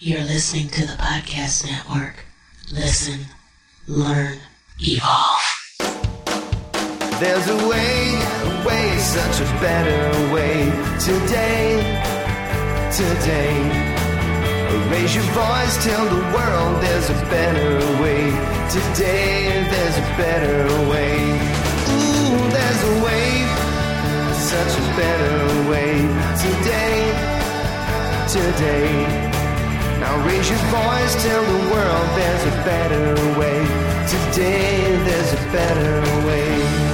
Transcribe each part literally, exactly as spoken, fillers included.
You're listening to the Podcast Network. Listen, learn, evolve. There's a way, a way, such a better way. Today, today. Raise your voice, tell the world there's a better way. Today, there's a better way. Ooh, there's a way, such a better way. Today, today. Now raise your voice, tell the world there's a better way. Today, there's a better way.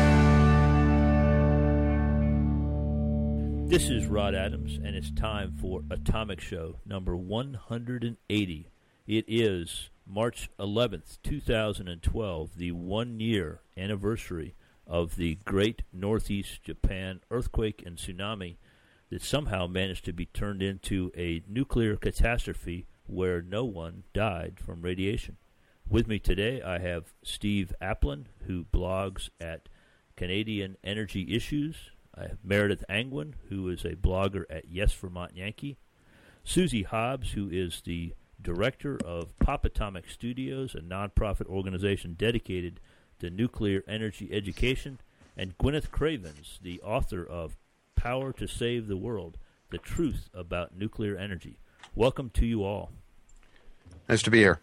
This is Rod Adams, and it's time for Atomic Show number one hundred eighty. It is March eleventh, two thousand twelve, the one-year anniversary of the Great Northeast Japan earthquake and tsunami that somehow managed to be turned into a nuclear catastrophe where no one died from radiation. With me today, I have Steve Applin, who blogs at Canadian Energy Issues. I have Meredith Angwin, who is a blogger at Yes Vermont Yankee. Susie Hobbs, who is the director of Pop Atomic Studios, a nonprofit organization dedicated to nuclear energy education. And Gwyneth Cravens, the author of Power to Save the World, The Truth About Nuclear Energy. Welcome to you all. Nice to be here.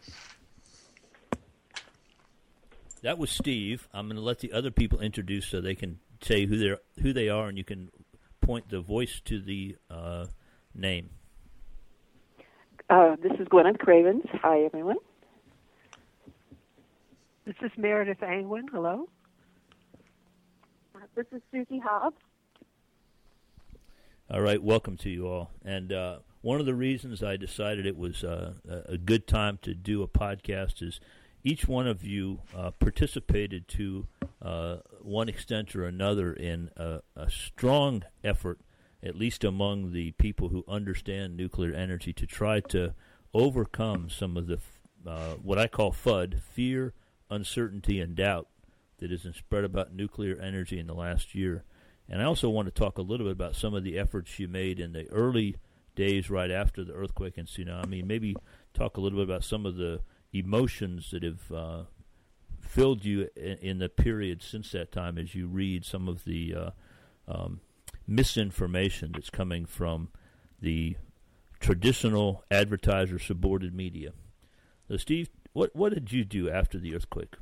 That was Steve. I'm going to let the other people introduce so they can say who they who they are, and you can point the voice to the uh, name. Uh, this is Gwyneth Cravens. Hi, everyone. This is Meredith Angwin. Hello. Uh, this is Susie Hobbs. All right, welcome to you all. And uh, one of the reasons I decided it was uh, a good time to do a podcast is each one of you uh, participated to uh, one extent or another in a, a strong effort, at least among the people who understand nuclear energy, to try to overcome some of the uh, what I call FUD, fear, uncertainty, and doubt that has been spread about nuclear energy in the last year. And I also want to talk a little bit about some of the efforts you made in the early days right after the earthquake and tsunami. Maybe talk a little bit about some of the emotions that have uh, filled you in, in the period since that time as you read some of the uh, um, misinformation that's coming from the traditional advertiser-supported media. So, Steve, what what did you do after the earthquake?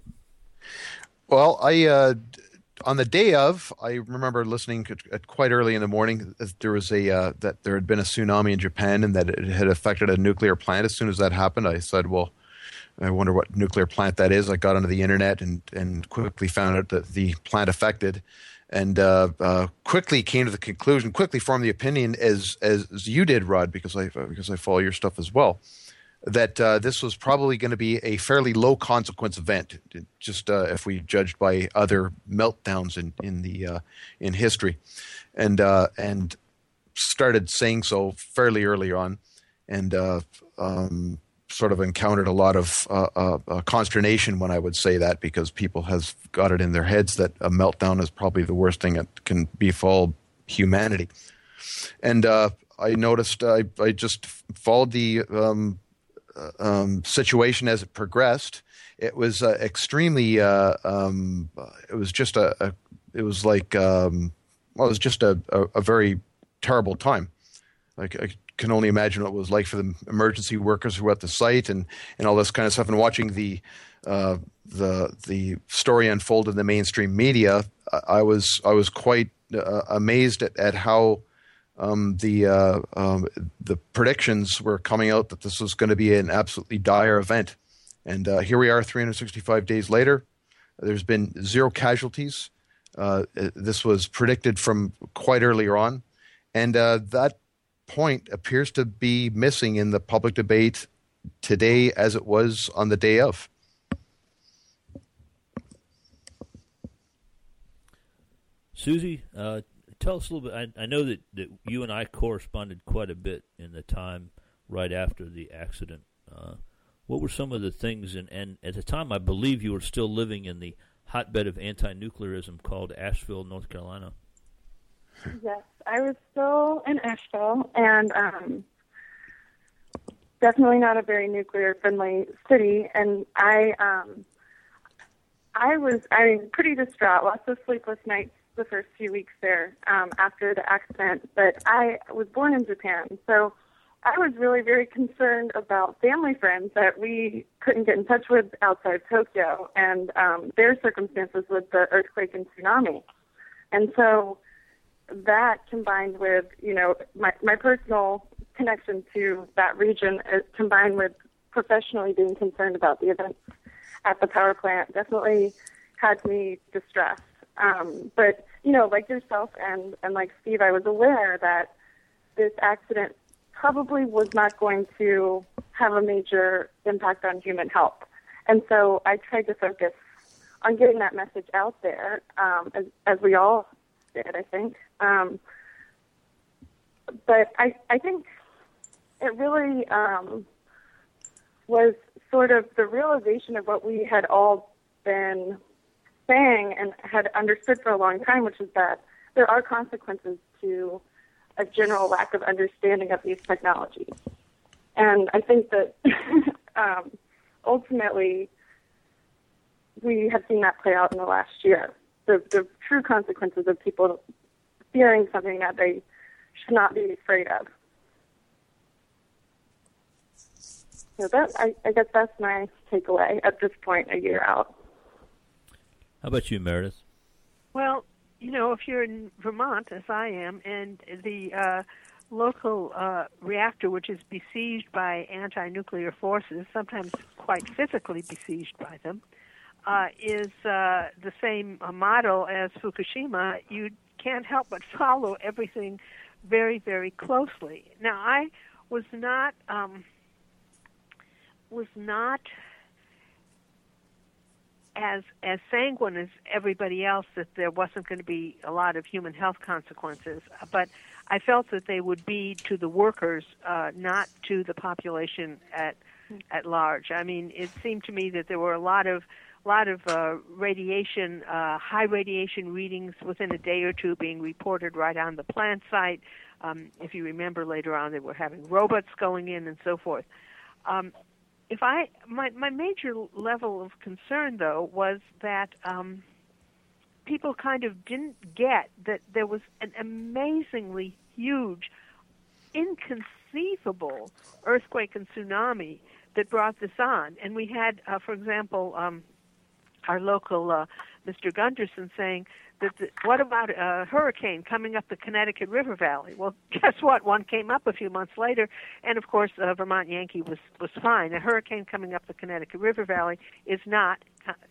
Well, I uh, on the day of, I remember listening at quite early in the morning. There was a uh, that there had been a tsunami in Japan and that it had affected a nuclear plant. As soon as that happened, I said, "Well, I wonder what nuclear plant that is." I got onto the internet and, and quickly found out that the plant affected, and uh, uh, quickly came to the conclusion, quickly formed the opinion as as you did, Rod, because I because I follow your stuff as well, that uh, this was probably going to be a fairly low consequence event, just uh, if we judged by other meltdowns in in the uh, in history, and uh, and started saying so fairly early on, and. Uh, um, sort of encountered a lot of uh, uh, uh, consternation when I would say that, because people have got it in their heads that a meltdown is probably the worst thing that can befall humanity. And uh, I noticed I, I just followed the um, uh, um, situation as it progressed. It was uh, extremely uh, um, – it was just a, a – it was like um, – well, it was just a, a, a very terrible time. Like I can only imagine what it was like for the emergency workers who were at the site and, and all this kind of stuff. And watching the uh, the the story unfold in the mainstream media, I was I was quite uh, amazed at, at how um, the uh, um, the predictions were coming out that this was going to be an absolutely dire event. And uh, here we are, three hundred sixty-five days later. There's been zero casualties. Uh, this was predicted from quite earlier on, and uh, that point appears to be missing in the public debate today as it was on the day of. Susie, uh, tell us a little bit. I, I know that, that you and I corresponded quite a bit in the time right after the accident. Uh, what were some of the things, and, and at the time I believe you were still living in the hotbed of anti-nuclearism called Asheville, North Carolina. Yes, I was still in Asheville, and um, definitely not a very nuclear-friendly city, and I, um, I was, I mean, pretty distraught. Lots of sleepless nights the first few weeks there um, after the accident. But I was born in Japan, so I was really very concerned about family friends that we couldn't get in touch with outside Tokyo and um, their circumstances with the earthquake and tsunami. And so that combined with, you know, my, my personal connection to that region uh, combined with professionally being concerned about the events at the power plant definitely had me distressed. Um, but, you know, like yourself and, and like Steve, I was aware that this accident probably was not going to have a major impact on human health. And so I tried to focus on getting that message out there, um, as, as we all did, I think. Um, but I, I think it really um, was sort of the realization of what we had all been saying and had understood for a long time, which is that there are consequences to a general lack of understanding of these technologies. And I think that um, ultimately we have seen that play out in the last year. The, the true consequences of people fearing something that they should not be afraid of. So that, I, I guess that's my takeaway at this point, a year out. How about you, Meredith? Well, you know, if you're in Vermont, as I am, and the uh, local uh, reactor, which is besieged by anti-nuclear forces, sometimes quite physically besieged by them, uh, is uh, the same uh, model as Fukushima, you can't help but follow everything very, very closely. Now, I was not um, was not as as sanguine as everybody else that there wasn't going to be a lot of human health consequences, but I felt that they would be to the workers, uh, not to the population at at large. I mean, it seemed to me that there were a lot of lot of uh, radiation, uh, high radiation readings within a day or two being reported right on the plant site. Um, if you remember later on, they were having robots going in and so forth. Um, If I my my major level of concern though was that um, people kind of didn't get that there was an amazingly huge, inconceivable earthquake and tsunami that brought this on, and we had, uh, for example, um, our local uh, Mister Gunderson saying that the, what about a hurricane coming up the Connecticut River Valley? Well, guess what? One came up a few months later, and of course, uh, Vermont Yankee was, was fine. A hurricane coming up the Connecticut River Valley is not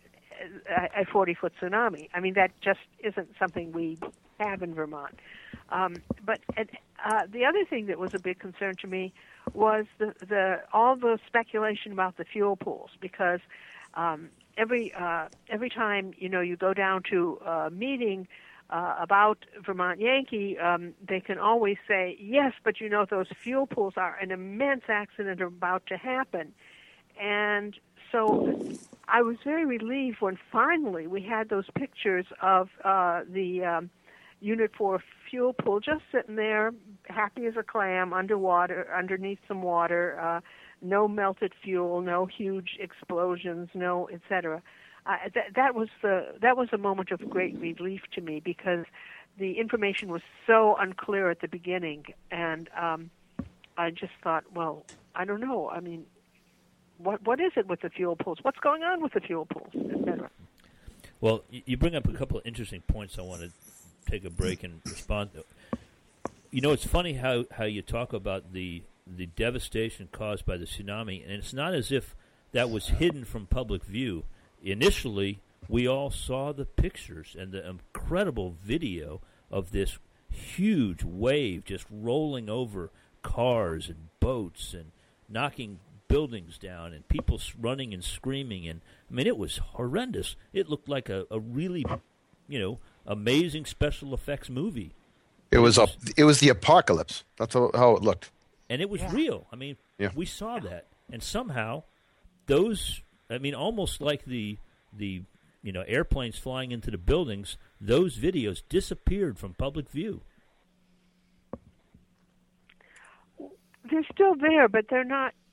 a forty-foot tsunami. I mean, that just isn't something we have in Vermont. Um, but uh, the other thing that was a big concern to me was the, the all the speculation about the fuel pools, because um, every uh, every time you know you go down to a meeting uh, about Vermont Yankee, um, they can always say yes, but you know those fuel pools are an immense accident about to happen, and so I was very relieved when finally we had those pictures of uh, the um, Unit four fuel pool just sitting there, happy as a clam, underwater, underneath some water, uh, no melted fuel, no huge explosions, no et cetera. Uh, that, that was the that was a moment of great relief to me, because the information was so unclear at the beginning, and um, I just thought, well, I don't know. I mean, what what is it with the fuel pools? What's going on with the fuel pools, et cetera? Well, you bring up a couple of interesting points I want to take a break and respond to. You know, it's funny how, how you talk about the the devastation caused by the tsunami, and it's not as if that was hidden from public view. Initially, we all saw the pictures and the incredible video of this huge wave just rolling over cars and boats and knocking buildings down and people running and screaming. And I mean, it was horrendous. It looked like a, a really, you know, amazing special effects movie. It was a, it was the apocalypse. That's how, how it looked. And it was yeah. real. I mean, yeah. we saw that. And somehow those, I mean, almost like the, the you know, airplanes flying into the buildings, those videos disappeared from public view. They're still there, but they're not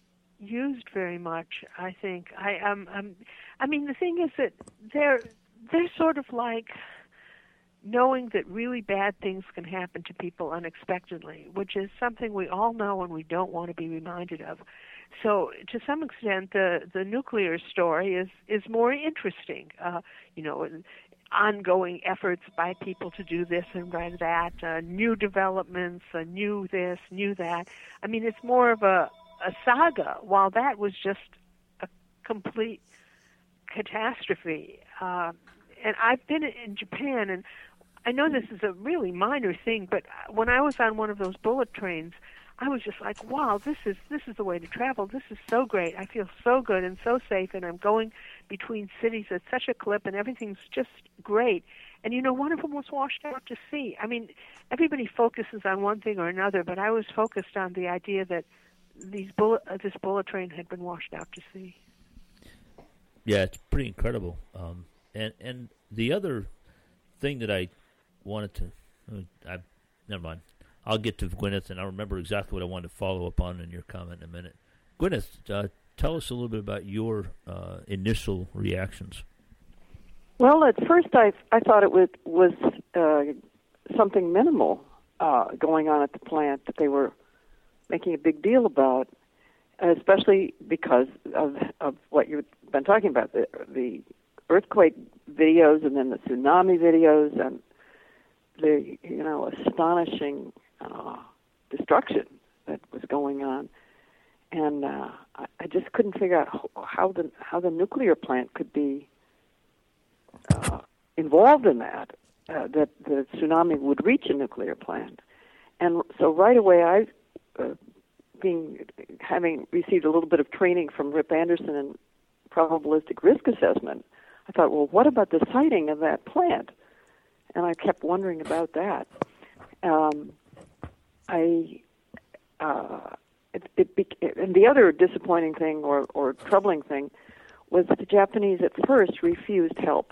used very much. I think I um, um I mean the thing is that they're they're sort of like knowing that really bad things can happen to people unexpectedly, which is something we all know and we don't want to be reminded of. So to some extent, the the nuclear story is is more interesting. Uh, you know, ongoing efforts by people to do this and that, uh, new developments, uh, new this, new that. I mean, it's more of a a saga, while that was just a complete catastrophe. Uh, and I've been in Japan, and I know this is a really minor thing, but when I was on one of those bullet trains, I was just like, wow, this is this is the way to travel. This is so great. I feel so good and so safe, and I'm going between cities at such a clip, and everything's just great. And, you know, one of them was washed out to sea. I mean, everybody focuses on one thing or another, but I was focused on the idea that these bullet, uh, this bullet train had been washed out to sea. Yeah, it's pretty incredible. Um, and and the other thing that I wanted to, I never mind. I'll get to Gwyneth, and I'll remember exactly what I wanted to follow up on in your comment in a minute. Gwyneth, uh, tell us a little bit about your uh, initial reactions. Well, at first I I thought it was was uh, something minimal uh, going on at the plant that they were making a big deal about, especially because of of what you've been talking about, the, the earthquake videos and then the tsunami videos and the, you know, astonishing uh, destruction that was going on. And uh, I, I just couldn't figure out how the how the nuclear plant could be uh, involved in that, uh, that the tsunami would reach a nuclear plant. And so right away I Uh, being having received a little bit of training from Rip Anderson in probabilistic risk assessment, I thought, well, what about the siting of that plant? And I kept wondering about that. Um, I uh, it, it bec- and the other disappointing thing or, or troubling thing was that the Japanese at first refused help.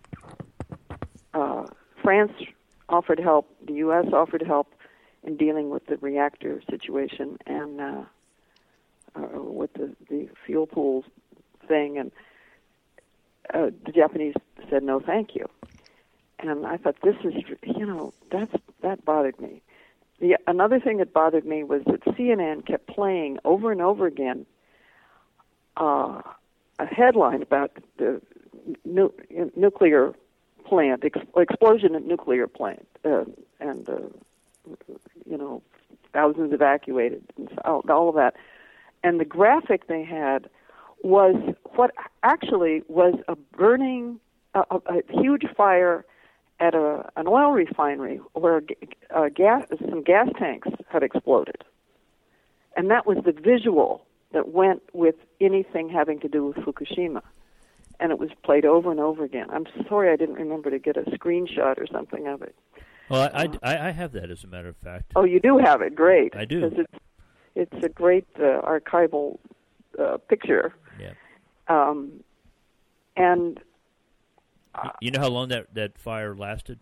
Uh, France offered help. The U S offered help in dealing with the reactor situation and uh, uh, with the, the fuel pools thing, and uh, the Japanese said no, thank you. And I thought, this is, you know, that's that bothered me. The another thing that bothered me was that C N N kept playing over and over again uh, a headline about the nu- nuclear plant ex- explosion at nuclear plant uh, and. Uh, you know, thousands evacuated, and all, all of that. And the graphic they had was what actually was a burning, a, a, a huge fire at a an oil refinery where a gas, some gas tanks had exploded. And that was the visual that went with anything having to do with Fukushima. And it was played over and over again. I'm sorry I didn't remember to get a screenshot or something of it. Well, I, I, I have that, as a matter of fact. Oh, you do have it. Great. I do. Because it's, it's a great uh, archival uh, picture. Yeah. Um, and... Uh, you know how long that, that fire lasted?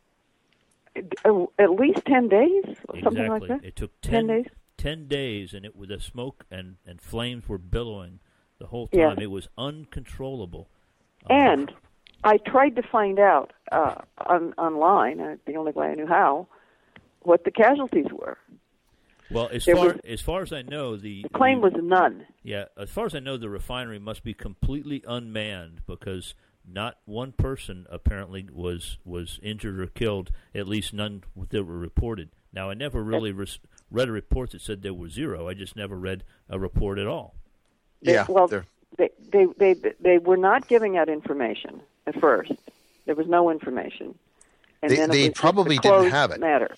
At least ten days? Exactly. Something like that? It took ten, ten days? ten days, and it was the smoke and, and flames were billowing the whole time. Yes. It was uncontrollable. And... Um, I tried to find out uh, on, online, uh, the only way I knew how, what the casualties were. Well, as there far was, as far as I know, the, the claim the, was none. Yeah, as far as I know, the refinery must be completely unmanned because not one person apparently was was injured or killed. At least none that were reported. Now, I never really res- read a report that said there were zero. I just never read a report at all. They, yeah, well, they, they they they were not giving out information. At first, there was no information, and they, then it they was probably just a closed didn't have it. Matter.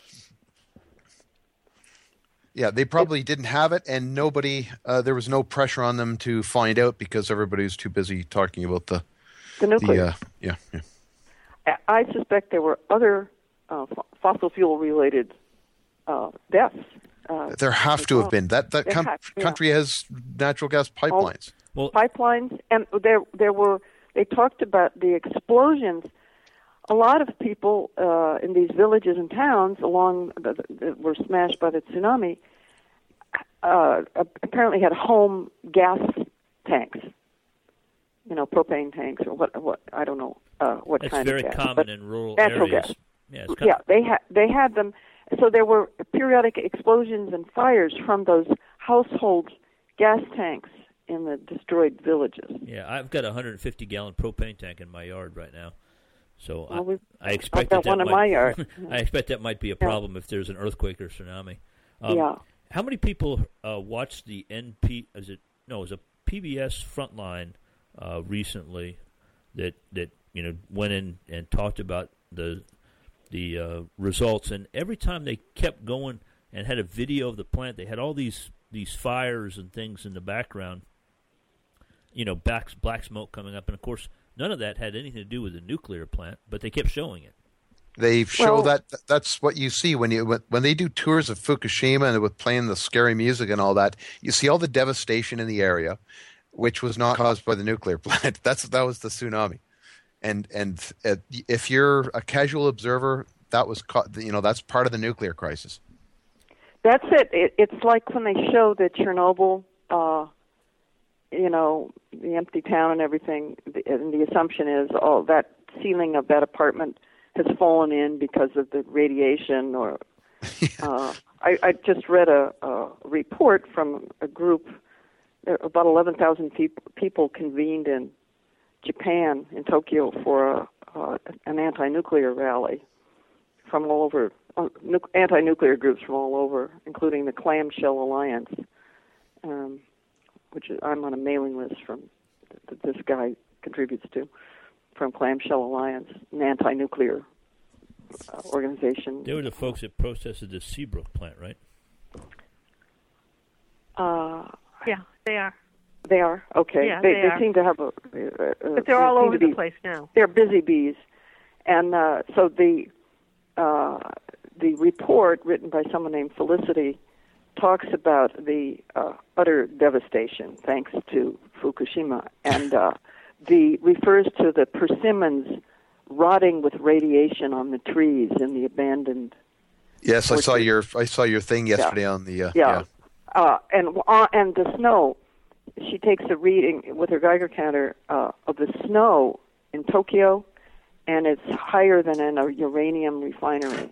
Yeah, they probably it, didn't have it, and nobody. Uh, there was no pressure on them to find out because everybody was too busy talking about the the nuclear. The, uh, yeah, yeah. I suspect there were other uh, fossil fuel related uh, deaths. Uh, there have to well. have been that that com- have, yeah. country has natural gas pipelines. Well, pipelines, and there there were. They talked about the explosions. A lot of people uh, in these villages and towns along that were smashed by the tsunami uh, apparently had home gas tanks, you know, propane tanks or what? What I don't know uh, what It's kind very of gas. common but in rural natural areas. Gas. Yeah, it's kind Yeah, they had they had them. So there were periodic explosions and fires from those household gas tanks in the destroyed villages. Yeah, I've got a one hundred fifty gallon propane tank in my yard right now. So Well, we've- I, I expect I've got that, that one in might, my yard. I expect that might be a problem if there's an earthquake or tsunami. Um, Yeah. How many people uh, watched the N P? Is it no? It was a P B S Frontline uh, recently that that you know went in and talked about the the uh, results, and every time they kept going and had a video of the plant, they had all these these fires and things in the background. You know, black black smoke coming up, and of course, none of that had anything to do with the nuclear plant, but they kept showing it. They show Well- that that's what you see when you when, when they do tours of Fukushima and with playing the scary music and all that. You see all the devastation in the area, which was not caused by the nuclear plant. That's that was the tsunami, and and uh, if you're a casual observer, that was ca- you know that's part of the nuclear crisis. That's it. it. It's like when they show the Chernobyl, uh, you know, the empty town and everything, and the assumption is, oh, that ceiling of that apartment has fallen in because of the radiation. Or uh, I, I just read a, a report from a group, about eleven thousand people, people convened in Japan, in Tokyo, for a, uh, an anti-nuclear rally from all over. Uh, nu- anti-nuclear groups from all over, including the Clamshell Alliance, um, which is, I'm on a mailing list from that this guy contributes to, from Clamshell Alliance, an anti-nuclear uh, organization. They were the folks that protested the Seabrook plant, right? Uh, Yeah, they are. they are okay. Yeah, they, they they are. seem to have a. Uh, But they're all over the place now. They're busy bees, and uh, so the. Uh, The report, written by someone named Felicity, talks about the uh, utter devastation thanks to Fukushima, and uh, the refers to the persimmons rotting with radiation on the trees in the abandoned. Yes, I saw orchard. your I saw your thing yesterday on the uh, Yeah, Uh, and uh, and the snow. She takes a reading with her Geiger counter uh, of the snow in Tokyo, and it's higher than in a uranium refinery.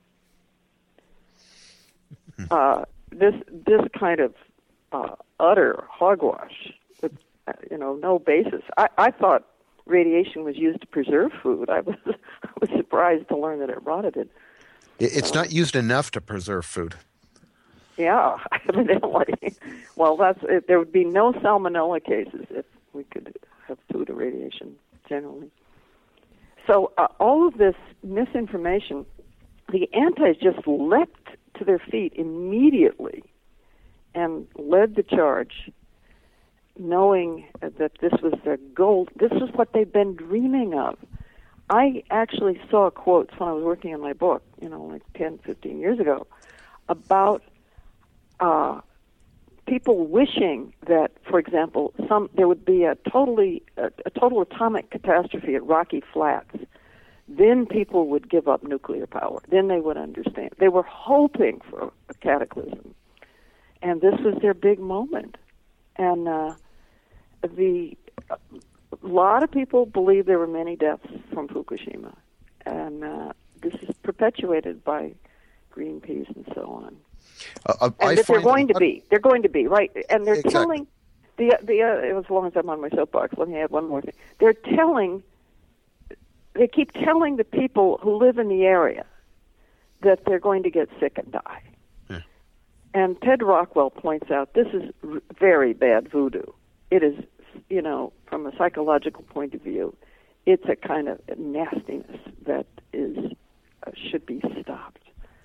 Uh, this this kind of uh, utter hogwash with uh, you know no basis. I, I thought radiation was used to preserve food. I was I was surprised to learn that it rotted it. It- It's not used enough to preserve food. Yeah, evidently. Well, that's it, there would be no salmonella cases if we could have food irradiation generally. So uh, all of this misinformation, the antis just leapt to their feet immediately and led the charge, knowing that this was their goal. This is what they've been dreaming of. I actually saw quotes when I was working on my book, you know, like ten, fifteen years ago, about uh, people wishing that, for example, some there would be a totally a, a total atomic catastrophe at Rocky Flats. Then people would give up nuclear power. Then they would understand. They were hoping for a cataclysm, and this was their big moment. And uh, the a lot of people believe there were many deaths from Fukushima, and uh, this is perpetuated by Greenpeace and so on. Uh, And I that they're find going that- to be. They're going to be, right. And they're Exactly. telling, the the uh, as long as I'm on my soapbox, let me add one more thing. They're telling, they keep telling the people who live in the area that they're going to get sick and die. Yeah. And Ted Rockwell points out this is r- very bad voodoo. It is, you know, from a psychological point of view, it's a kind of nastiness that is uh, should be stopped.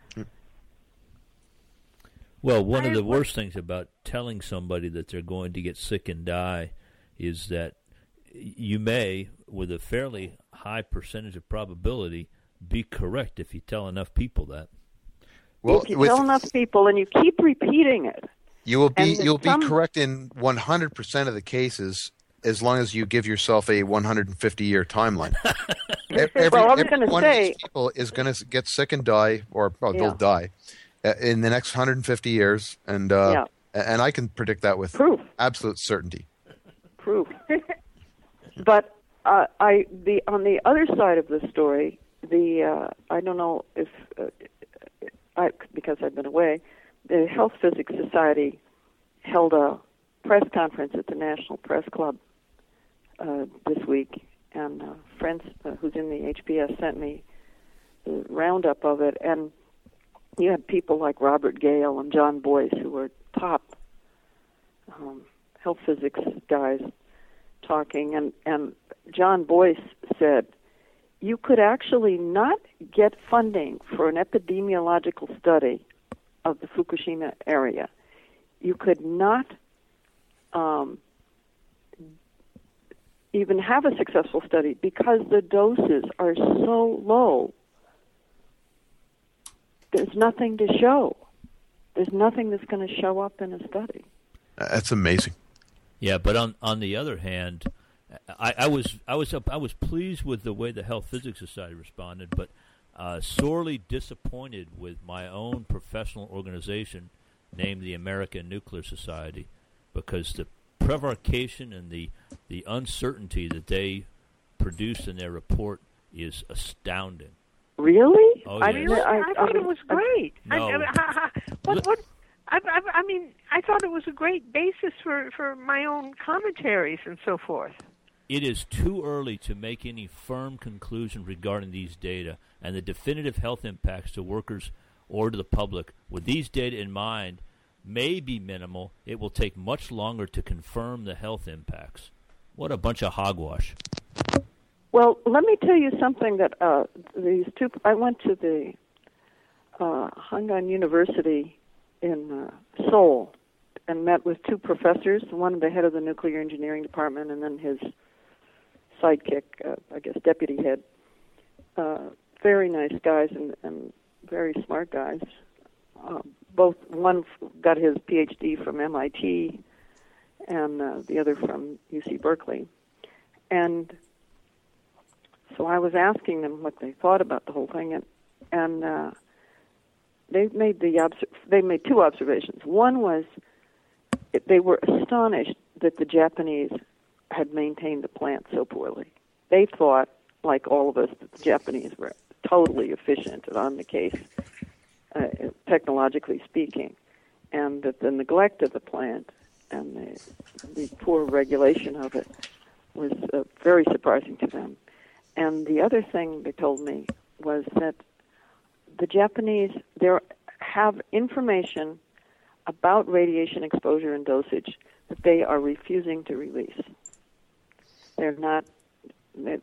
Well, one of I- the what- worst things about telling somebody that they're going to get sick and die is that you may, with a fairly high percentage of probability, be correct if you tell enough people that. well, If you with- tell enough people and you keep repeating it, you will be and then you'll be some- correct in one hundred percent of the cases as long as you give yourself a one hundred fifty year timeline. Every, Well, I was every gonna one of say- these people is going to get sick and die, or well, Yeah. they'll die uh, in the next one hundred fifty years, and uh, Yeah. And I can predict that with Proof. absolute certainty. Proof. But uh, I the on the other side of the story, the uh, I don't know if uh, I because I've been away, the Health Physics Society held a press conference at the National Press Club uh, this week, and uh, friends uh, who's in the H P S sent me the roundup of it, and you had people like Robert Gale and John Boyce, who were top um, health physics guys, talking, and, and John Boyce said, you could actually not get funding for an epidemiological study of the Fukushima area. You could not um, even have a successful study because the doses are so low. There's nothing to show. There's nothing that's going to show up in a study. That's amazing. Yeah, but on on the other hand, I, I was I was I was pleased with the way the Health Physics Society responded, but uh, sorely disappointed with my own professional organization, named the American Nuclear Society, because the provocation and the the uncertainty that they produced in their report is astounding. Really? Oh, I yes. really, I, I- thought I- it was great. No. I, I, what, what, I, I, I mean, I thought it was a great basis for, for my own commentaries and so forth. It is too early to make any firm conclusion regarding these data and the definitive health impacts to workers or to the public. With these data in mind, may be minimal. It will take much longer to confirm the health impacts. What a bunch of hogwash. Well, let me tell you something that uh, these two. I went to the uh, Hangan University in uh, Seoul and met with two professors. One, the head of the nuclear engineering department, and then his sidekick, uh, I guess, deputy head. Uh, very nice guys and, and very smart guys. Uh, both one f- got his P H D from M I T, and uh, the other from U C Berkeley, and. So I was asking them what they thought about the whole thing, and and uh, they made the obs- they made two observations. One was it, they were astonished that the Japanese had maintained the plant so poorly. They thought, like all of us, that the Japanese were totally efficient and on the case, uh, technologically speaking, and that the neglect of the plant and the, the poor regulation of it was uh, very surprising to them. And the other thing they told me was that the Japanese there have information about radiation exposure and dosage that they are refusing to release. They're not. They,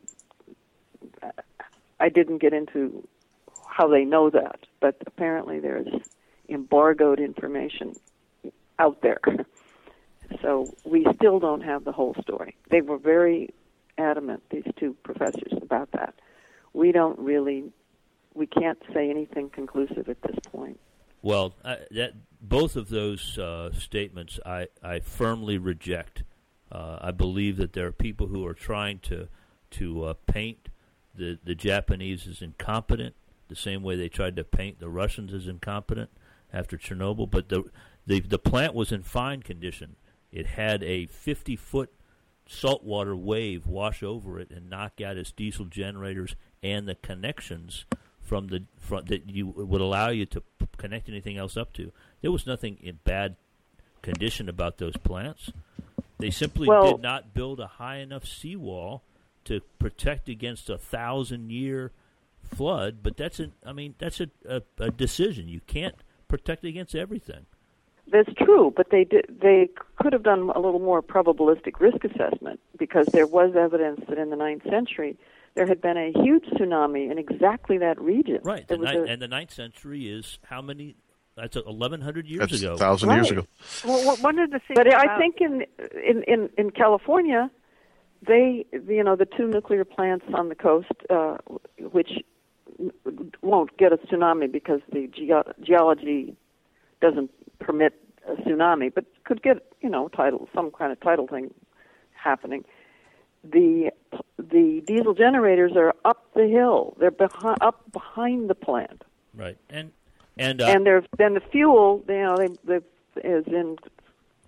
I didn't get into how they know that, but apparently there's embargoed information out there. So we still don't have the whole story. They were very adamant, these two professors, about that. We don't really, we can't say anything conclusive at this point. Well, I, that both of those uh, statements I, I firmly reject. Uh, I believe that there are people who are trying to to uh, paint the, the Japanese as incompetent, the same way they tried to paint the Russians as incompetent after Chernobyl. But the the, the plant was in fine condition. It had a fifty-foot saltwater wave wash over it and knock out its diesel generators and the connections from the from, that you would allow you to p- connect anything else up to. There was nothing in bad condition about those plants. They simply well, did not build a high enough seawall to protect against a thousand-year flood. But that's an, I mean, that's a, a, a decision. You can't protect against everything. That's true, but they did, they could have done a little more probabilistic risk assessment, because there was evidence that in the ninth century there had been a huge tsunami in exactly that region. Right, the There ni- was a- and the ninth century is how many? That's eleven hundred years That's ago. a thousand years Right. ago. Well, well, one of the things But I about- think in, in in in California, they you know the two nuclear plants on the coast, uh, which won't get a tsunami because the ge- geology doesn't permit a tsunami, but could get you know tidal some kind of tidal thing happening. The the diesel generators are up the hill. They're behind, up behind the plant. Right, and and uh, And there's then the fuel, you know, they, they is in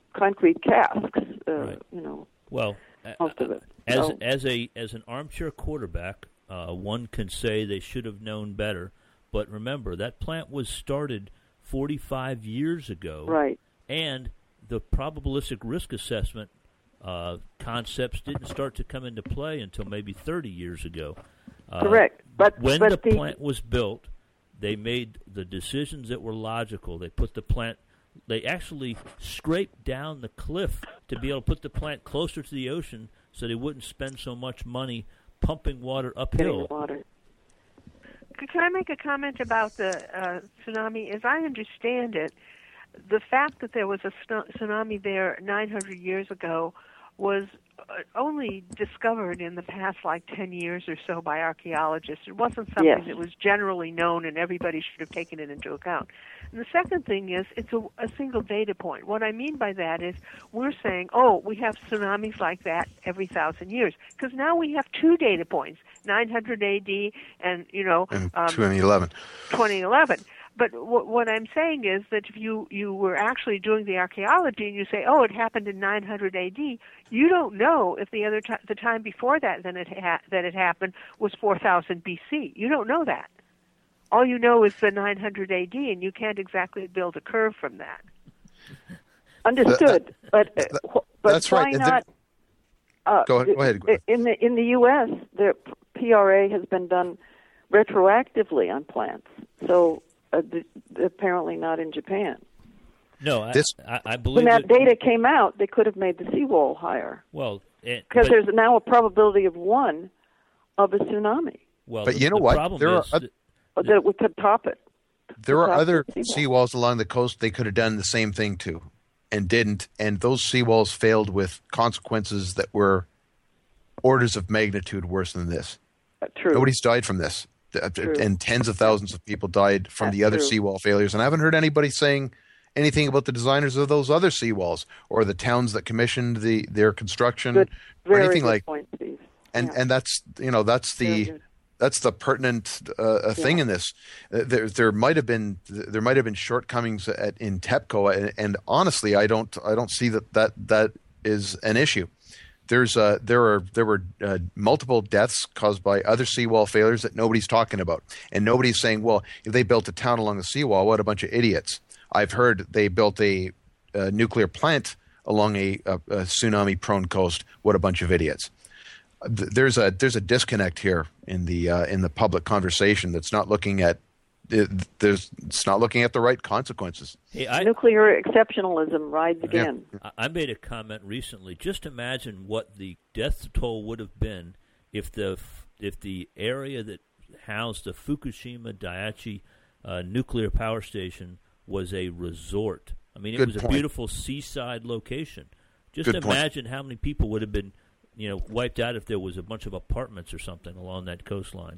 concrete casks. Uh, Right. You know, Well, most of it. as So- as a as an armchair quarterback, uh, one can say they should have known better. But remember, that plant was started forty-five years ago, Right. and the probabilistic risk assessment uh, concepts didn't start to come into play until maybe thirty years ago. Uh, Correct. But when but the plant was built, they made the decisions that were logical. They put the plant. They actually scraped down the cliff to be able to put the plant closer to the ocean, so they wouldn't spend so much money pumping water getting uphill. the water. Can I make a comment about the uh, tsunami? As I understand it, the fact that there was a sn- tsunami there nine hundred years ago was uh, only discovered in the past like ten years or so by archaeologists. It wasn't something Yes. that was generally known and everybody should have taken it into account. And the second thing is it's a, a single data point. What I mean by that is we're saying, oh, we have tsunamis like that every thousand years, because now we have two data points, nine hundred A D and, you know, And um, twenty eleven. twenty eleven. But w- what I'm saying is that if you, you were actually doing the archaeology and you say, oh, it happened in nine hundred A D, you don't know if the other t- the time before that than it ha- that it happened was four thousand B C. You don't know that. All you know is the nine hundred A D, and you can't exactly build a curve from that. Understood. but uh, wh- but that's why right. And not? Uh, Go ahead- go ahead, Gwen. In the in the U S, the P R A has been done retroactively on plants. So uh, the, apparently not in Japan. No, I, This- I, I When believe that that, data came out, they could have made the seawall higher well, it, because but- there's now a probability of one of a tsunami well, But the, you know the what? problem There are is oth- that- uh, that we could top it. There are Top the other seawall. seawalls along the coast they could have done the same thing to and didn't. And those seawalls failed with consequences that were orders of magnitude worse than this. Uh, true. Nobody's died from this. Uh, True. And tens of thousands of people died from That's the other true. seawall failures. And I haven't heard anybody saying anything about the designers of those other seawalls or the towns that commissioned the their construction Good, or very anything good like. point, Steve. And Yeah. and that's you know that's Very the good. that's the pertinent uh, uh, thing Yeah. in this. Uh, there there might have been there might have been shortcomings at, in TEPCO, and, and honestly, I don't I don't see that that, that is an issue. There's uh, there are there were uh, multiple deaths caused by other seawall failures that nobody's talking about, and nobody's saying, well, if they built a town along the seawall, what a bunch of idiots. I've heard they built a, a nuclear plant along a, a, a tsunami-prone coast. What a bunch of idiots. There's a there's a disconnect here in the uh, in the public conversation that's not looking at it, there's it's not looking at the right consequences. hey, I, Nuclear exceptionalism rides again. I- I made a comment recently. Just imagine what the death toll would have been if the if the area that housed the Fukushima Daiichi uh, nuclear power station was a resort. I mean, it Good was a point. beautiful seaside location. Just Good point. imagine how many people would have been, you know, wiped out if there was a bunch of apartments or something along that coastline.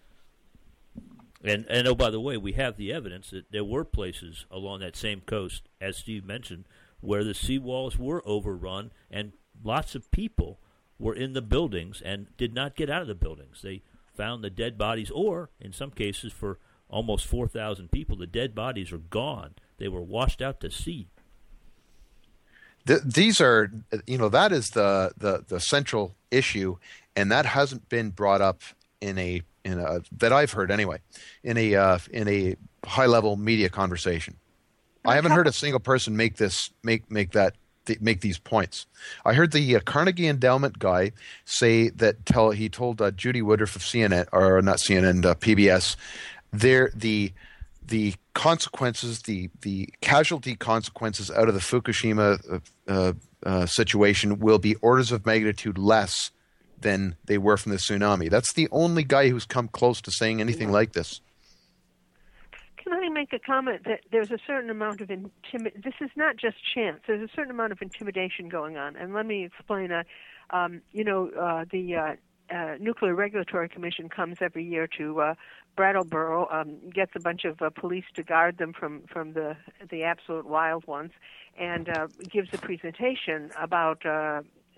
And and oh, by the way, we have the evidence that there were places along that same coast, as Steve mentioned, where the seawalls were overrun and lots of people were in the buildings and did not get out of the buildings. They found the dead bodies, or in some cases, for almost four thousand people, the dead bodies are gone. They were washed out to sea. Th- these are, you know, that is the, the, the central issue, and that hasn't been brought up in a in a that I've heard anyway, in a uh, in a high level media conversation. I haven't heard a single person make this make make that th- make these points. I heard the uh, Carnegie Endowment guy say that tell he told uh, Judy Woodruff of C N N or not C N N uh, P B S there the the consequences the the casualty consequences out of the Fukushima uh, uh, uh, situation will be orders of magnitude less than they were from the tsunami. That's the only guy who's come close to saying anything like this. Can I make a comment that there's a certain amount of intimid? This is not just chance. There's a certain amount of intimidation going on, and let me explain. Uh, um, you know, uh, the uh, uh, Nuclear Regulatory Commission comes every year to uh, Brattleboro, um, gets a bunch of uh, police to guard them from from the the absolute wild ones, and uh, gives a presentation about. Uh,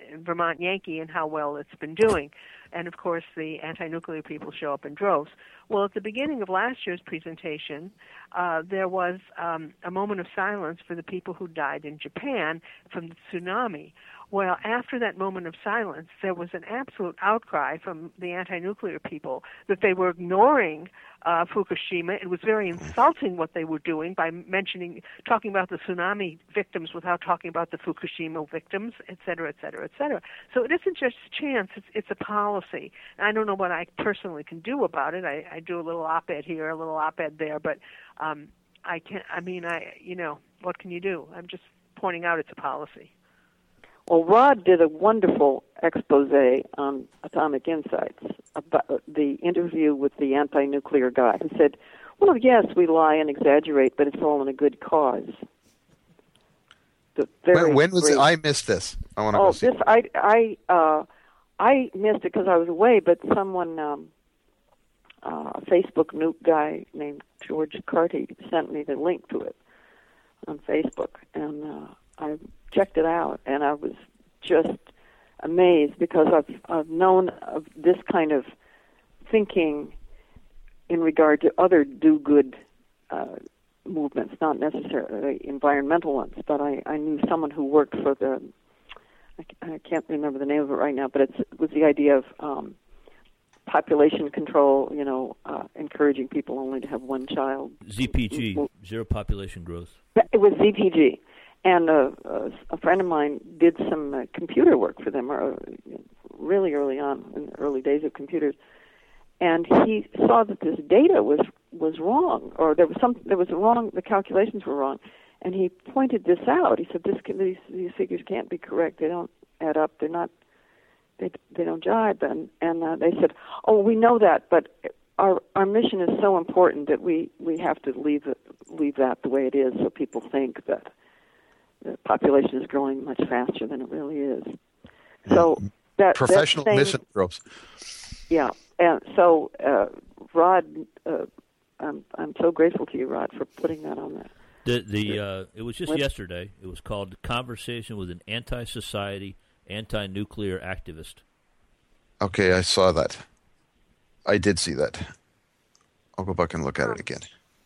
Vermont Yankee and how well it's been doing. And, of course, the anti-nuclear people show up in droves. Well, at the beginning of last year's presentation, uh, there was um, a moment of silence for the people who died in Japan from the tsunami. Well, after that moment of silence, there was an absolute outcry from the anti-nuclear people that they were ignoring uh, Fukushima. It was very insulting what they were doing by mentioning, talking about the tsunami victims without talking about the Fukushima victims, et cetera, et cetera, et cetera. So it isn't just a chance, it's, it's a policy. And I don't know what I personally can do about it. I, I do a little op-ed here, a little op-ed there, but um, I can't, I mean, I, you know, what can you do? I'm just pointing out it's a policy. Well, Rod did a wonderful expose on Atomic Insights about the interview with the anti-nuclear guy who said, well, yes, we lie and exaggerate, but it's all in a good cause. When, when was it? I missed this. I want to oh, go see this, I, I, uh, I missed it because I was away, but someone, um, uh, a Facebook nuke guy named George Carty sent me the link to it on Facebook, and uh, I checked it out, and I was just amazed because I've, I've known of this kind of thinking in regard to other do-good uh, movements, not necessarily environmental ones, but I, I knew someone who worked for the, I, I can't remember the name of it right now, but it's, it was the idea of um, population control, you know, uh, encouraging people only to have one child. Z P G, Zero Population Growth. It was Z P G. And uh, uh, a friend of mine did some uh, computer work for them uh, really early on, in the early days of computers. And he saw that this data was was wrong, or there was some there was wrong. The calculations were wrong, and he pointed this out. He said, "This can, these these figures can't be correct. They don't add up. They're not. They they don't jibe." And and uh, they said, "Oh, we know that, but our our mission is so important that we we have to leave it leave that the way it is, so people think that the population is growing much faster than it really is." So that professional that thing, misanthropes. Yeah, and so uh, Rod, uh, I'm I'm so grateful to you, Rod, for putting that on there. The the uh, it was just yesterday. It was called "Conversation with an Anti-Society, Anti-Nuclear Activist." Okay, I saw that. I did see that. I'll go back and look at it again.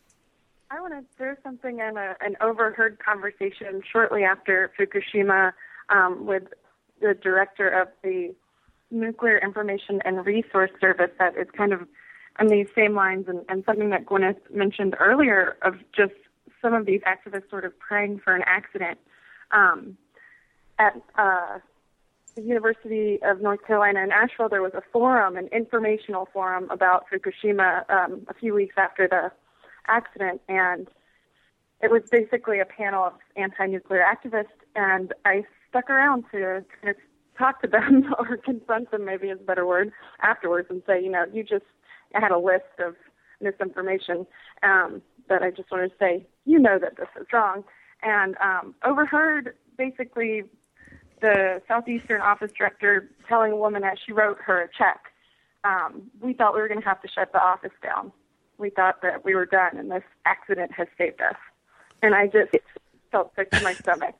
I want to throw something in a, an overheard conversation shortly after Fukushima um, with the director of the Nuclear Information and Resource Service that is kind of on these same lines, and, and something that Gwyneth mentioned earlier of just some of these activists sort of praying for an accident. Um, at uh, the University of North Carolina in Asheville, there was a forum, an informational forum about Fukushima um, a few weeks after the accident, and it was basically a panel of anti-nuclear activists, and I stuck around to kind of talk to them or confront them, maybe is a better word, afterwards and say, you know, you just, I had a list of misinformation um, that I just wanted to say, you know that this is wrong, and um, overheard basically the Southeastern office director telling a woman as she wrote her a check, um, we thought we were going to have to shut the office down. We thought that we were done, and this accident has saved us. And I just felt sick to my stomach.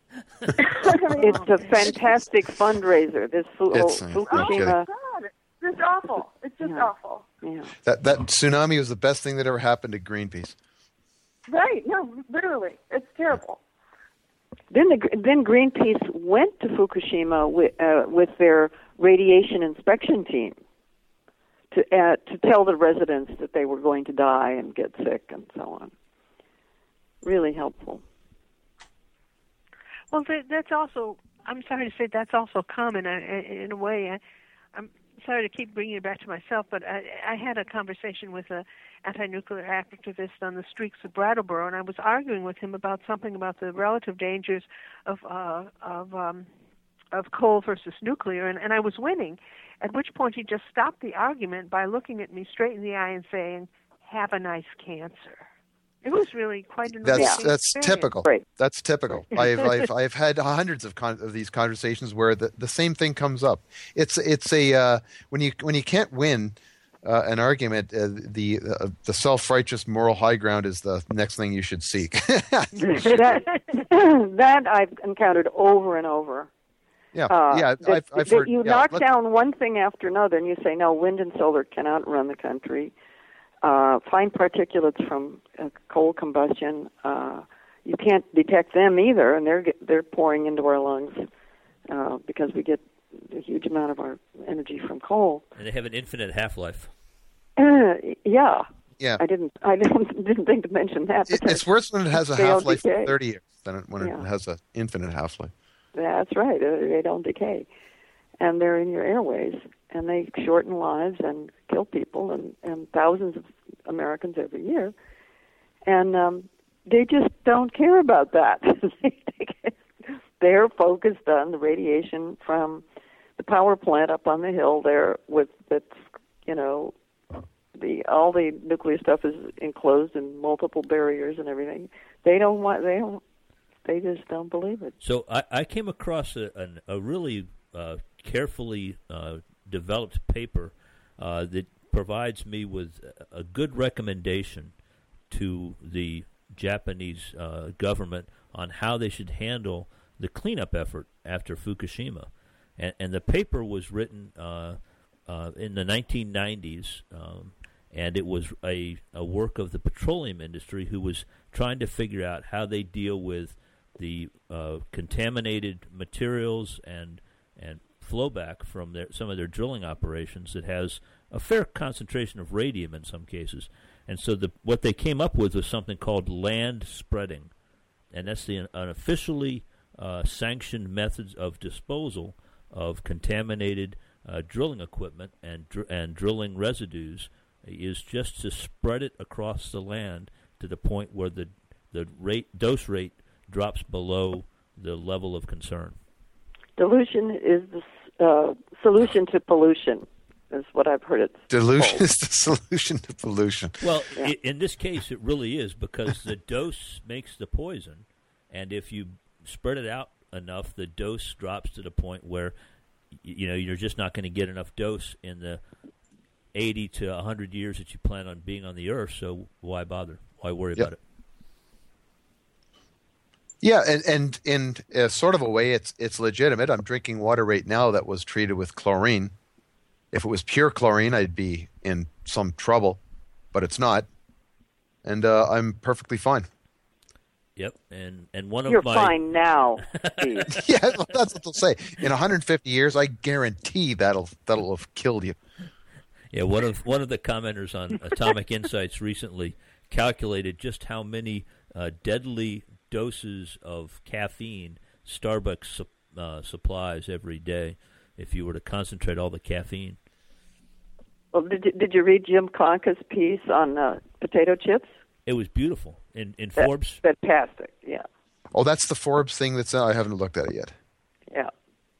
It's a fantastic fundraiser. This fu- It's, oh, uh, Fukushima. Oh, God. It's just awful. It's just Yeah. awful. Yeah. That that tsunami was the best thing that ever happened to Greenpeace. Right. No, literally. It's terrible. Then the then Greenpeace went to Fukushima with, uh, with their radiation inspection team to uh, to tell the residents that they were going to die and get sick and so on. Really helpful. Well, that, that's also, I'm sorry to say, that's also common I, in a way. I, I'm sorry to keep bringing it back to myself, but I, I had a conversation with a anti-nuclear activist on the streets of Brattleboro, and I was arguing with him about something about the relative dangers of uh, of um, of coal versus nuclear, and, and I was winning, at which point he just stopped the argument by looking at me straight in the eye and saying, "Have a nice cancer." It was really quite an That's amazing that's experience. typical. Right. That's typical. I've I've I've had hundreds of con- of these conversations where the, the same thing comes up. It's it's a uh, when you when you can't win uh, an argument, uh, the uh, the self-righteous moral high ground is the next thing you should seek. that, that I've encountered over and over. Yeah, Uh, yeah, that, I've, I've that heard. you yeah, knock let's- down one thing after another, and you say, no, wind and solar cannot run the country. Uh, fine particulates from uh, coal combustion, uh, you can't detect them either, and they're get, they're pouring into our lungs uh, because we get a huge amount of our energy from coal. And they have an infinite half-life. Uh, yeah, Yeah. I didn't I didn't didn't think to mention that. It, but it's worse when it has a they don't half-life decay. of thirty years than it, when Yeah. it has an infinite half-life. That's right. uh, They don't decay, and they're in your airways, and they shorten lives and kill people, and, and thousands of Americans every year. And um, they just don't care about that. They're focused on the radiation from the power plant up on the hill there, with that's you know the all the nuclear stuff is enclosed in multiple barriers and everything. They don't want. They don't. They just don't believe it. So I, I came across a, an, a really uh, carefully uh, developed paper uh, that provides me with a good recommendation to the Japanese uh, government on how they should handle the cleanup effort after Fukushima. And, and the paper was written uh, uh, in the nineteen nineties, um, and it was a, a work of the petroleum industry who was trying to figure out how they deal with the uh, contaminated materials and and flowback from their, some of their drilling operations that has a fair concentration of radium in some cases. And so the, what they came up with was something called land spreading, and that's the unofficially uh, sanctioned methods of disposal of contaminated uh, drilling equipment and dr- and drilling residues, is just to spread it across the land to the point where the the rate dose rate drops below the level of concern. Dilution is the uh, solution to pollution, is what I've heard it. Dilution called. is the solution to pollution. Well, Yeah. I- in this case, it really is, because the dose makes the poison, and if you spread it out enough, the dose drops to the point where y- you know you're just not going to get enough dose in the eighty to one hundred years that you plan on being on the Earth. So why bother? Why worry Yep. about it? Yeah, and, and in a sort of a way, it's it's legitimate. I'm drinking water right now that was treated with chlorine. If it was pure chlorine, I'd be in some trouble, but it's not, and uh, I'm perfectly fine. Yep, and and one of You're my fine now, Steve. Yeah, well, that's what they'll say. In one hundred fifty years, I guarantee that'll that'll have killed you. Yeah, one of one of the commenters on Atomic Insights recently calculated just how many uh, deadly doses of caffeine Starbucks su- uh, supplies every day if you were to concentrate all the caffeine. Well, did you, did you read Jim Conca's piece on uh, potato chips? It was beautiful. In in That- Forbes, Fantastic, yeah. Oh, that's the Forbes thing that's out. I haven't looked at it yet. Yeah.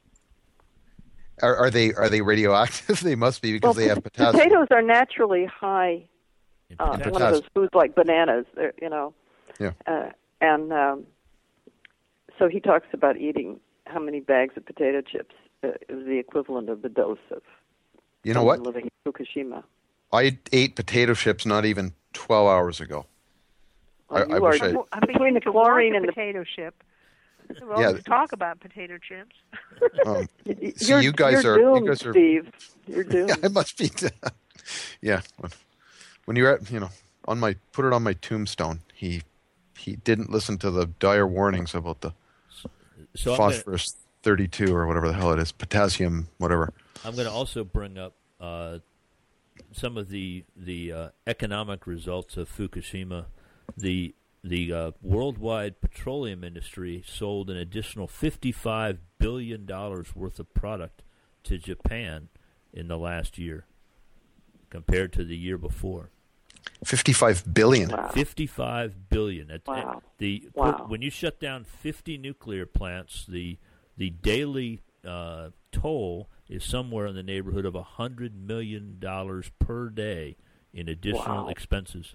Are, are they are they radioactive? They must be, because Well, they have pot- potassium. potatoes are naturally high. in Uh, potassium. one of those foods like bananas, they're, you know. Yeah. Uh, and um, so he talks about eating how many bags of potato chips uh, is the equivalent of the dose of You know someone what? living in Fukushima. I ate potato chips not even twelve hours ago. Well, I- you I are wish I- I think between the to want chlorine a and the potato chip. We'll Yeah. always talk about potato chips. Um, Y- so you're, you guys you're are doomed, you guys are Steve. You're doomed. yeah, I must be. Yeah, when, when you're at you know on my put it on my tombstone. He he didn't listen to the dire warnings about the So I'm gonna, phosphorus thirty-two or whatever the hell it is, potassium whatever. I'm going to also bring up uh, some of the the uh, economic results of Fukushima. The the uh, worldwide petroleum industry sold an additional fifty-five billion dollars worth of product to Japan in the last year compared to the year before. Fifty-five billion. Wow. fifty-five billion dollars. At- Wow. The Wow. when you shut down fifty nuclear plants, the the daily uh, toll is somewhere in the neighborhood of a hundred million dollars per day in additional Wow. expenses.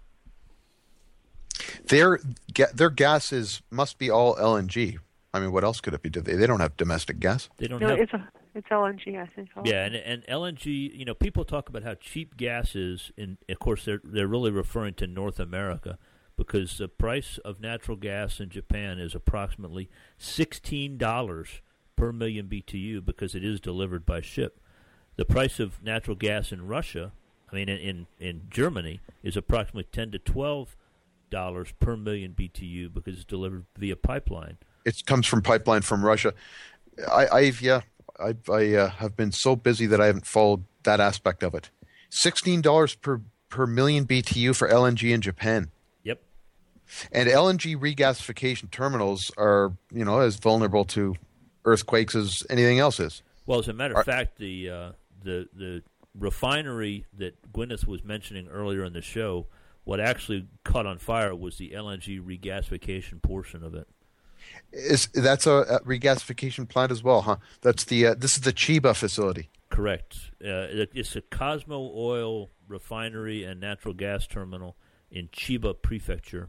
Their ga- their gas is must be all L N G. I mean, what else could it be? Do they? They don't have domestic gas. They don't No, have it's a, it's L N G, I think. also. yeah, and and L N G. You know, people talk about how cheap gas is, and of course they're they're really referring to North America, because the price of natural gas in Japan is approximately sixteen dollars per million B T U because it is delivered by ship. The price of natural gas in Russia, I mean in, in, in Germany, is approximately ten to twelve dollars per million B T U because it's delivered via pipeline. It comes from pipeline from Russia. I, I've yeah, I, I uh, have been so busy that I haven't followed that aspect of it. Sixteen dollars per per million B T U for L N G in Japan. Yep. And L N G regasification terminals are, you know, as vulnerable to earthquakes as anything else is. Well, as a matter of Are, fact, the uh, the the refinery that Gwyneth was mentioning earlier in the show, what actually caught on fire was the L N G regasification portion of it. Is that's a, a regasification plant as well, huh? That's the uh, this is the Chiba facility. Correct. Uh, it, it's a Cosmo Oil refinery and natural gas terminal in Chiba Prefecture.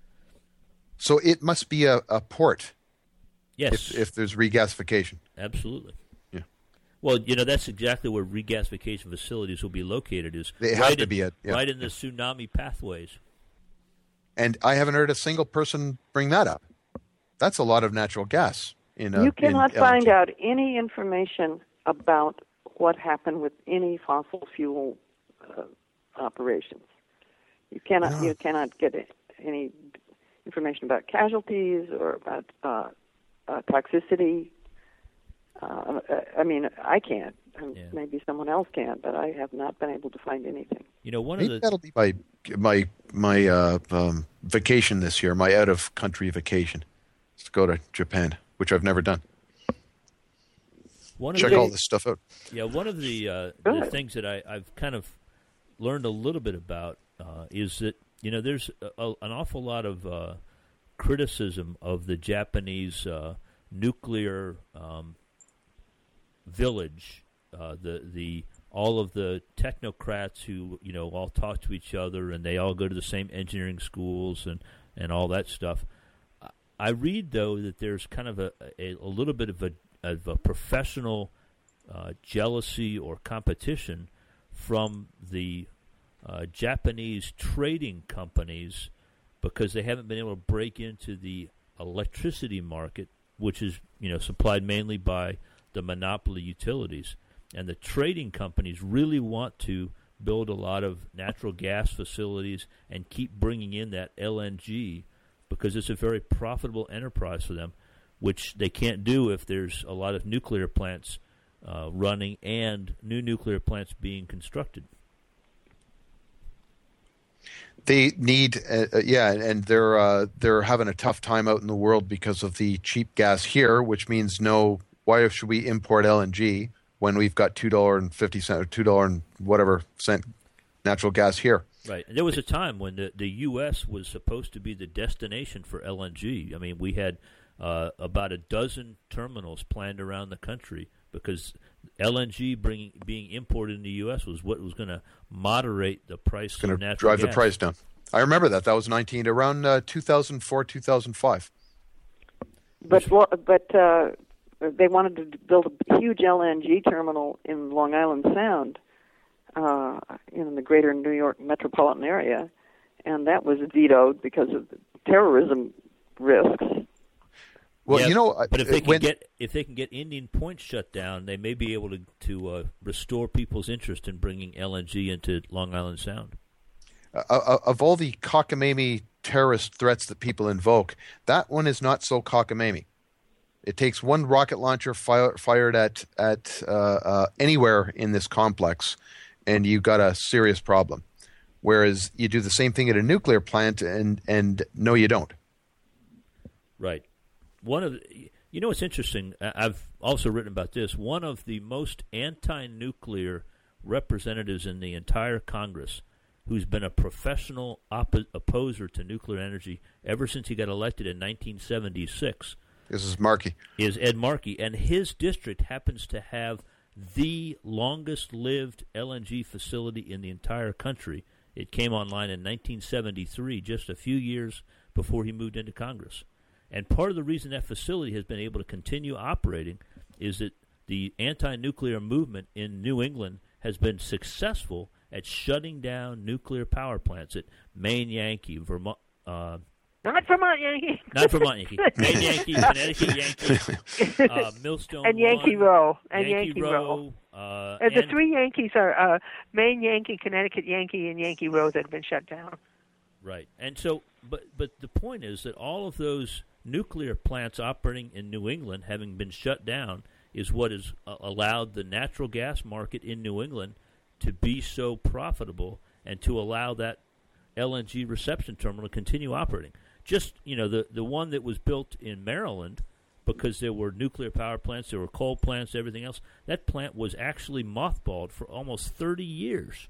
So it must be a, a port. Yes. If, if there's regasification. Absolutely. Yeah. Well, you know, that's exactly where regasification facilities will be located. Is They have right to in, be at, yeah. right in the tsunami pathways. And I haven't heard a single person bring that up. That's a lot of natural gas. In a, You cannot in L N G. find out any information about what happened with any fossil fuel uh, operations. You cannot No. you cannot get any information about casualties or about uh, uh, toxicity. Uh, I mean, I can't. Yeah. Maybe someone else can, but I have not been able to find anything. You know, one Maybe of the that'll be my my my uh, um, vacation this year. My out of country vacation is to go to Japan, which I've never done. one of Check the, all this stuff out. Yeah, one of the uh, the Good. things that I, I've kind of learned a little bit about uh, is that, you know, there's a, a, an awful lot of uh, criticism of the Japanese uh, nuclear um, village, uh, the the all of the technocrats who, you know, all talk to each other and they all go to the same engineering schools and, and all that stuff. I read, though, that there's kind of a, a, a little bit of a, of a professional uh, jealousy or competition from the uh, Japanese trading companies because they haven't been able to break into the electricity market, which is, you know, supplied mainly by the monopoly utilities. And the trading companies really want to build a lot of natural gas facilities and keep bringing in that L N G because it's a very profitable enterprise for them, which they can't do if there's a lot of nuclear plants uh, running and new nuclear plants being constructed. They need, uh, uh, yeah, and they're uh, they're having a tough time out in the world because of the cheap gas here, which means no. Why should we import L N G when we've got two dollar and fifty cent or two dollar and whatever cent natural gas here? Right. And there was a time when the, the U S was supposed to be the destination for L N G. I mean, we had uh, about a dozen terminals planned around the country because L N G bringing, being imported in the U S was what was going to moderate the price Going of to natural drive gas. the price down. I remember that. That was nineteen around uh, two thousand four, two thousand five. But well, but uh, they wanted to build a huge L N G terminal in Long Island Sound, uh, in the greater New York metropolitan area, and that was vetoed because of terrorism risks. Well, Yeah, you know, I- but if they can when, get if they can get Indian Point shut down, they may be able to to uh, restore people's interest in bringing L N G into Long Island Sound. uh, uh, of all the cockamamie terrorist threats that people invoke, that one is not so cockamamie. It takes one rocket launcher fire, fired at at uh, uh, anywhere in this complex, and you got a serious problem. Whereas you do the same thing at a nuclear plant, and and no, you don't. Right. One of the, you know what's interesting? I- I've also written about this. One of the most anti-nuclear representatives in the entire Congress, who's been a professional oppo- opposer to nuclear energy ever since he got elected in nineteen seventy-six, This is Markey. is Ed Markey, and his district happens to have the longest-lived L N G facility in the entire country. It came online in nineteen seventy-three, just a few years before he moved into Congress. And part of the reason that facility has been able to continue operating is that the anti-nuclear movement in New England has been successful at shutting down nuclear power plants at Maine Yankee, Vermont, uh, Not Vermont Yankee. Not Vermont Yankee. Maine Yankee, Connecticut Yankee, uh, Millstone and Yankee one, Row. And Yankee, Yankee Row. Row. Uh, Uh, the and, three Yankees are uh, Maine Yankee, Connecticut Yankee, and Yankee Row that have been shut down. Right. And so, but but the point is that all of those nuclear plants operating in New England, having been shut down, is what has uh, allowed the natural gas market in New England to be so profitable and to allow that L N G reception terminal to continue operating. Just, you know, the, the one that was built in Maryland, because there were nuclear power plants, there were coal plants, everything else, that plant was actually mothballed for almost thirty years.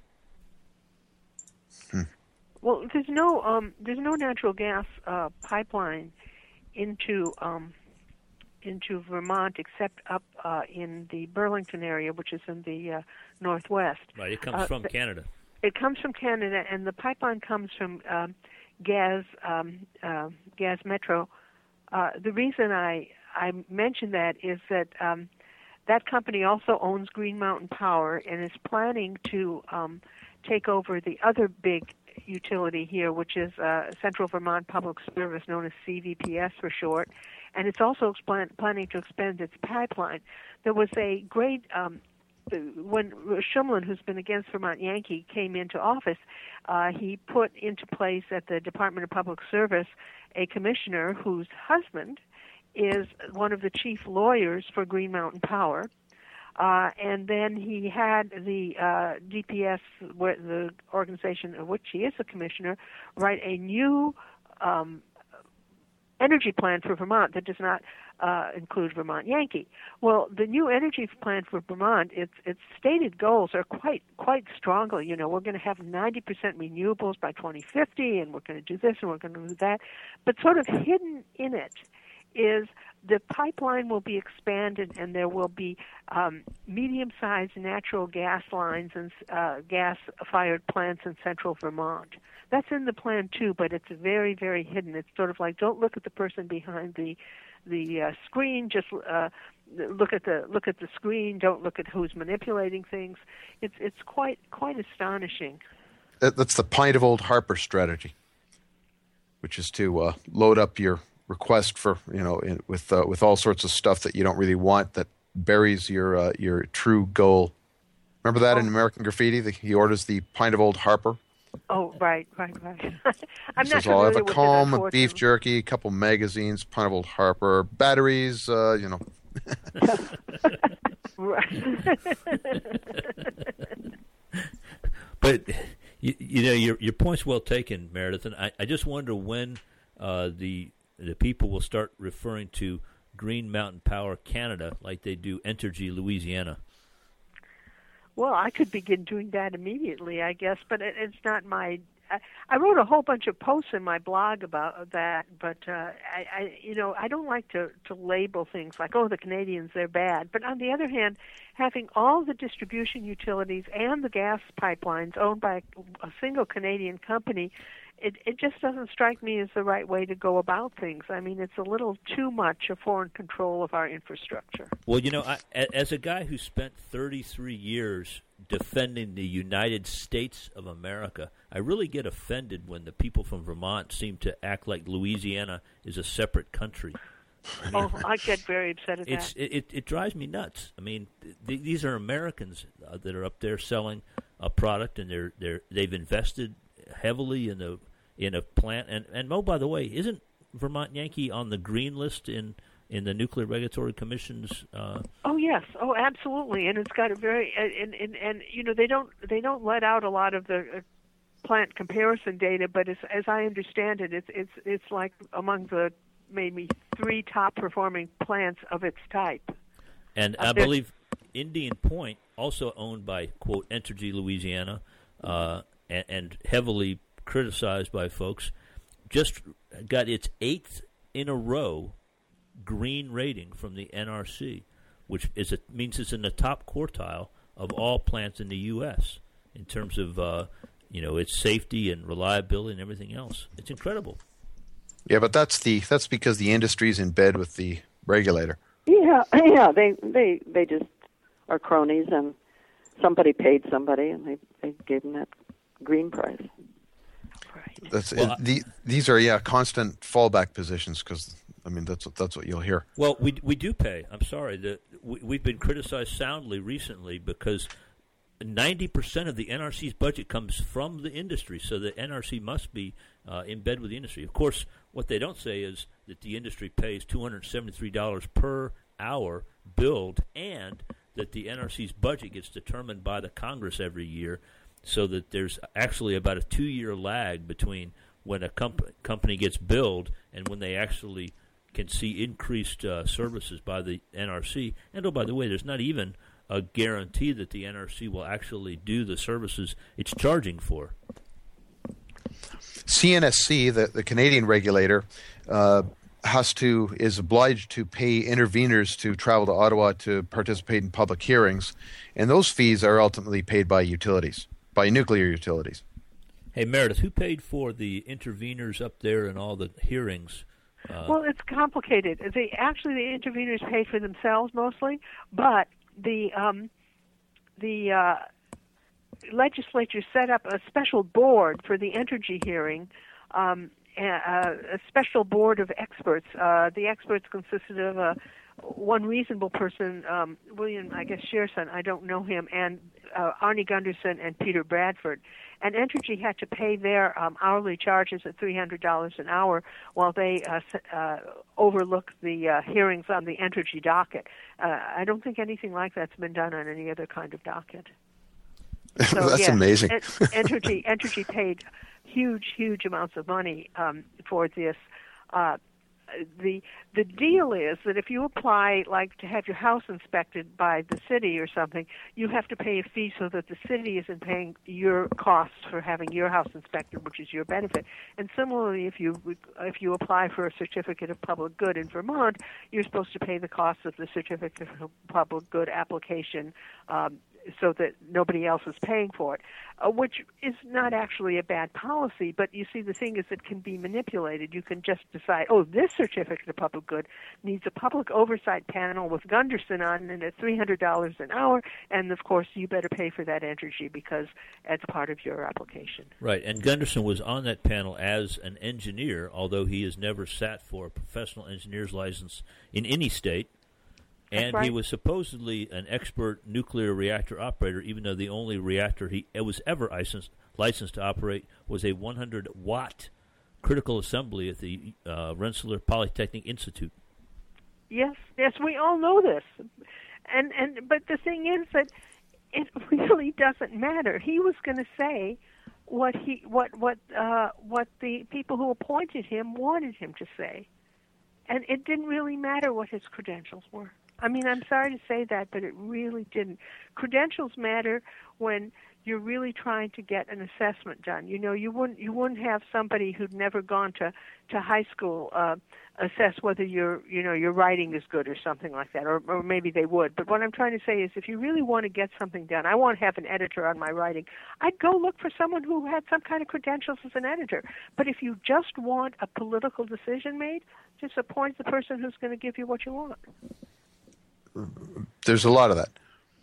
Hmm. Well, there's no um, there's no natural gas uh, pipeline into um, into Vermont except up uh, in the Burlington area, which is in the uh, northwest. Right, it comes Uh, from th- Canada. It comes from Canada, and the pipeline comes from um, Gas um, uh, Gas Metro. Uh, the reason I I mention that is that um, that company also owns Green Mountain Power and is planning to um, take over the other big utility here, which is uh, Central Vermont Public Service, known as C V P S for short, and it's also plan- planning to expand its pipeline. There was a great um, when Shumlin, who's been against Vermont Yankee, came into office, uh, he put into place at the Department of Public Service a commissioner whose husband is one of the chief lawyers for Green Mountain Power. Uh, and then he had the uh, D P S, where the organization of which he is a commissioner, write a new um, energy plan for Vermont that does not uh, include Vermont Yankee. Well, the new energy plan for Vermont, its its stated goals are quite quite strongly. You know, we're going to have ninety percent renewables by twenty fifty, and we're going to do this and we're going to do that. But sort of hidden in it is the pipeline will be expanded, and there will be um, medium-sized natural gas lines and uh, gas-fired plants in central Vermont. That's in the plan too, but it's very, very hidden. It's sort of like, don't look at the person behind the the uh, screen. Just uh, look at the look at the screen. Don't look at who's manipulating things. It's it's quite quite astonishing. That, that's the pint of Old Harper strategy, which is to uh, load up your request for, you know, in, with uh, with all sorts of stuff that you don't really want, that buries your uh, your true goal. Remember that oh. in American Graffiti? The, he orders the pint of Old Harper. Oh, right, right, right. I'm he not says, I'll have a with comb, it, a beef jerky, a couple magazines, pint of Old Harper, batteries, uh, you know. But, you, you know, your your point's well taken, Meredith, and I, I just wonder when uh, the the people will start referring to Green Mountain Power Canada like they do Entergy Louisiana. Well, I could begin doing that immediately, I guess, but it, it's not my. I, I wrote a whole bunch of posts in my blog about that, but uh, I, I, you know, I don't like to to label things like, oh, the Canadians, they're bad. But on the other hand, having all the distribution utilities and the gas pipelines owned by a single Canadian company, It it just doesn't strike me as the right way to go about things. I mean, it's a little too much a foreign control of our infrastructure. Well, you know, I, as a guy who spent thirty-three years defending the United States of America, I really get offended when the people from Vermont seem to act like Louisiana is a separate country. I mean, oh, I get very upset at it's, that. It, it, it drives me nuts. I mean, th- these are Americans uh, that are up there selling a product, and they're they're they've invested heavily in the in a plant. And and oh, by the way, isn't Vermont Yankee on the green list in in the Nuclear Regulatory Commission's? Uh, oh yes, oh absolutely, and it's got a very and, and and you know they don't they don't let out a lot of the uh, plant comparison data, but as as I understand it, it's it's it's like among the maybe three top performing plants of its type. And uh, I believe Indian Point, also owned by quote Entergy Louisiana, uh, and, and heavily criticized by folks, just got its eighth in a row green rating from the N R C, which is a, means it's in the top quartile of all plants in the U S in terms of uh, you know its safety and reliability and everything else. It's incredible. Yeah, but that's the that's because the industry's in bed with the regulator. Yeah, yeah, they they they just are cronies, and somebody paid somebody, and they they gave them that green price. Right. That's Well, it, the, these are yeah constant fallback positions because I mean that's what that's what you'll hear. Well, we we do pay. I'm sorry that we, we've been criticized soundly recently because ninety percent of the N R C's budget comes from the industry, so the N R C must be uh, in bed with the industry. Of course, what they don't say is that the industry pays two hundred seventy-three dollars per hour billed, and that the N R C's budget gets determined by the Congress every year, so that there's actually about a two-year lag between when a comp- company gets billed and when they actually can see increased uh, services by the N R C. And, oh, by the way, there's not even a guarantee that the N R C will actually do the services it's charging for. C N S C, the, the Canadian regulator, uh, has to is obliged to pay interveners to travel to Ottawa to participate in public hearings, and those fees are ultimately paid by utilities, by nuclear utilities. Hey, Meredith, who paid for the interveners up there and all the hearings? Uh, Well, it's complicated. They actually the interveners paid for themselves mostly, but the um, the uh, legislature set up a special board for the Entergy hearing, um, a, a special board of experts. Uh, the experts consisted of uh, one reasonable person, um, William, I guess, Shearson, I don't know him, and uh, Arnie Gunderson and Peter Bradford. And Entergy had to pay their um, hourly charges at three hundred dollars an hour while they uh, uh, overlook the uh, hearings on the Entergy docket. Uh, I don't think anything like that's been done on any other kind of docket. So, That's yes, amazing. En- Entergy, Entergy paid huge, huge amounts of money um, for this. Uh, the the deal is that if you apply, like, to have your house inspected by the city or something, you have to pay a fee so that the city isn't paying your costs for having your house inspected, which is your benefit. And similarly, if you if you apply for a certificate of public good in Vermont, you're supposed to pay the cost of the certificate of public good application, um, so that nobody else is paying for it, uh, which is not actually a bad policy. But you see, the thing is, it can be manipulated. You can just decide, oh, this certificate of public good needs a public oversight panel with Gunderson on it at three hundred dollars an hour, and of course you better pay for that Entergy because it's part of your application. Right, and Gunderson was on that panel as an engineer, although he has never sat for a professional engineer's license in any state. And right. he was supposedly an expert nuclear reactor operator, even though the only reactor he was ever licensed, licensed to operate was a one hundred watt critical assembly at the uh, Rensselaer Polytechnic Institute. Yes, yes, we all know this. And and but the thing is that it really doesn't matter. He was going to say what he what what uh, what the people who appointed him wanted him to say, and it didn't really matter what his credentials were. I mean, I'm sorry to say that, but it really didn't. Credentials matter when you're really trying to get an assessment done. You know, you wouldn't you wouldn't have somebody who'd never gone to, to high school uh, assess whether your you know your writing is good or something like that, or, or maybe they would. But what I'm trying to say is, if you really want to get something done, I want to have an editor on my writing. I'd go look for someone who had some kind of credentials as an editor. But if you just want a political decision made, just appoint the person who's going to give you what you want. There's a lot of that.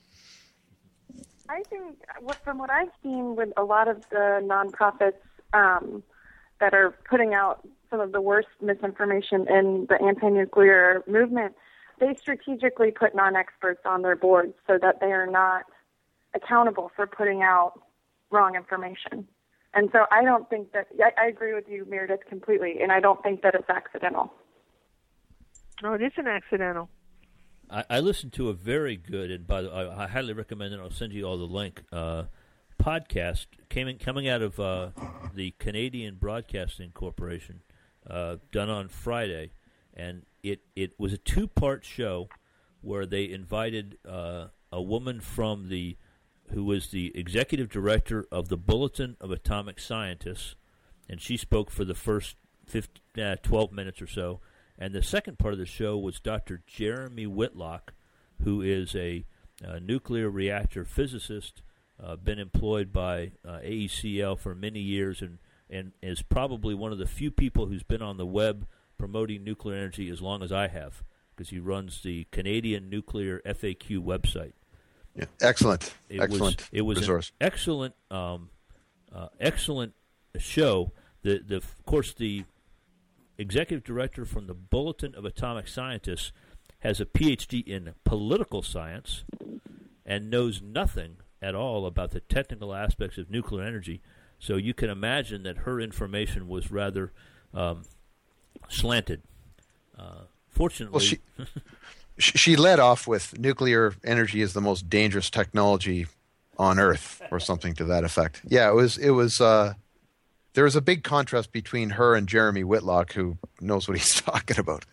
I think what, from what I've seen with a lot of the nonprofits um, that are putting out some of the worst misinformation in the anti-nuclear movement, they strategically put non-experts on their boards so that they are not accountable for putting out wrong information. And so I don't think that, I, I agree with you, Meredith, completely, and I don't think that it's accidental. No, it isn't accidental. I, I listened to a very good, and by the way, I highly recommend it. I'll send you all the link. Uh, podcast came in, coming out of uh, the Canadian Broadcasting Corporation, uh, done on Friday, and it, it was a two-part show where they invited uh, a woman from the who was the executive director of the Bulletin of Atomic Scientists, and she spoke for the first fifteen, uh, twelve minutes or so. And the second part of the show was Doctor Jeremy Whitlock, who is a, a nuclear reactor physicist, uh, been employed by uh, A E C L for many years, and, and is probably one of the few people who's been on the web promoting nuclear energy as long as I have, because he runs the Canadian Nuclear F A Q website. Yeah. Excellent. It excellent was, it was resource. An excellent, um, uh, excellent show. the, the of course, the executive director from the Bulletin of Atomic Scientists has a P H D in political science and knows nothing at all about the technical aspects of nuclear energy. So you can imagine that her information was rather um, slanted. Uh, fortunately, Well, she, she led off with nuclear energy is the most dangerous technology on Earth, or something to that effect. Yeah, it was. It was. Uh, there was a big contrast between her and Jeremy Whitlock, who knows what he's talking about.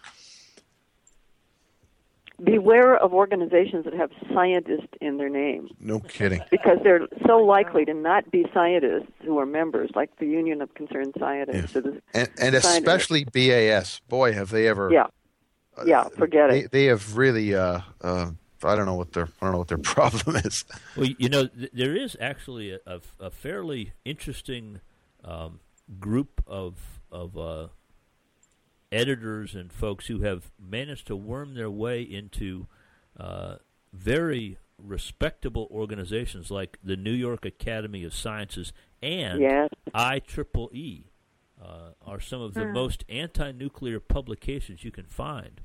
Beware of organizations that have scientist in their name, No kidding. because they're so likely to not be scientists who are members, like the Union of Concerned Scientists. Yeah. Or the And, and scientists. especially B A S. Boy, have they ever. Yeah, yeah. Forget They, it. they have really. Uh, uh, I don't know what their. I don't know what their problem is. well, you know, th- there is actually a, a, a fairly interesting um, group of of uh, editors and folks who have managed to worm their way into uh, very respectable organizations like the New York Academy of Sciences and Yes. I triple E uh, are some of the most anti-nuclear publications you can find.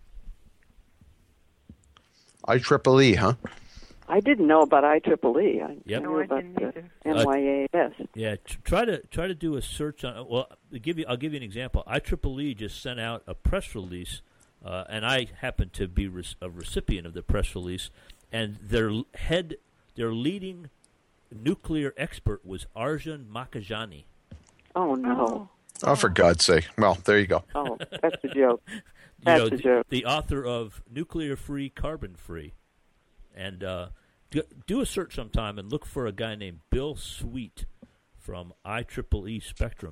I triple E, huh? I didn't know about I triple E. I Yep. knew No, I about didn't the either. N Y A S. Yeah, tr- try to try to do a search on. Well, I'll give you I'll give you an example. I triple E just sent out a press release, uh, and I happen to be re- a recipient of the press release. And their l- head, their leading nuclear expert was Arjun Makhijani. Oh no! Oh, for God's sake! Well, there you go. Oh, that's a joke. You That's know, a the, joke. the author of Nuclear Free, Carbon Free, and uh, do, do a search sometime and look for a guy named Bill Sweet from I triple E Spectrum.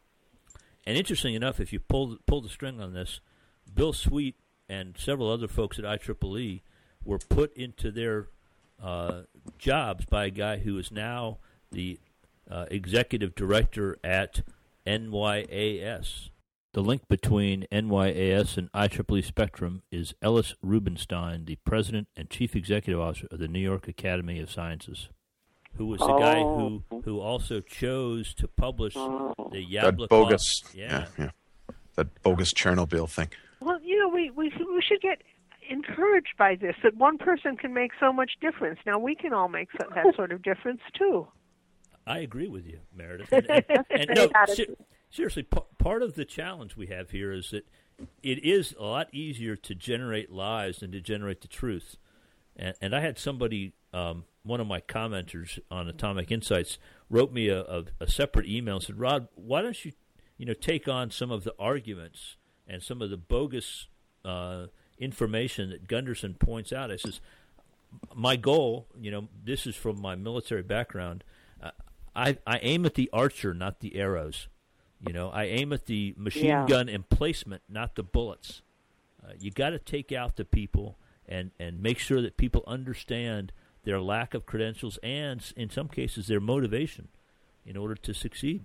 And interesting enough, if you pull pull the string on this, Bill Sweet and several other folks at I triple E were put into their uh, jobs by a guy who is now the uh, executive director at N Y A S. The link between N Y A S and I triple E Spectrum is Ellis Rubinstein, the president and chief executive officer of the New York Academy of Sciences, who was the Oh. guy who, who also chose to publish Oh. the That Yablokov. bogus. Yeah. yeah, yeah. That bogus Chernobyl thing. Well, you know, we, we we should get encouraged by this, that one person can make so much difference. Now we can all make so, that sort of difference too. I agree with you, Meredith. And, and, and no, Great attitude. ser- seriously, p- part of the challenge we have here is that it is a lot easier to generate lies than to generate the truth. And, and I had somebody, um, one of my commenters on Atomic Insights, wrote me a, a, a separate email and said, "Rod, why don't you, you know, take on some of the arguments and some of the bogus uh, information that Gunderson points out?" I says, "My goal, you know, this is from my military background. Uh, I, I aim at the archer, not the arrows. You know, I aim at the machine Yeah. gun emplacement, not the bullets. Uh, you got to take out the people and, and make sure that people understand their lack of credentials and, in some cases, their motivation in order to succeed."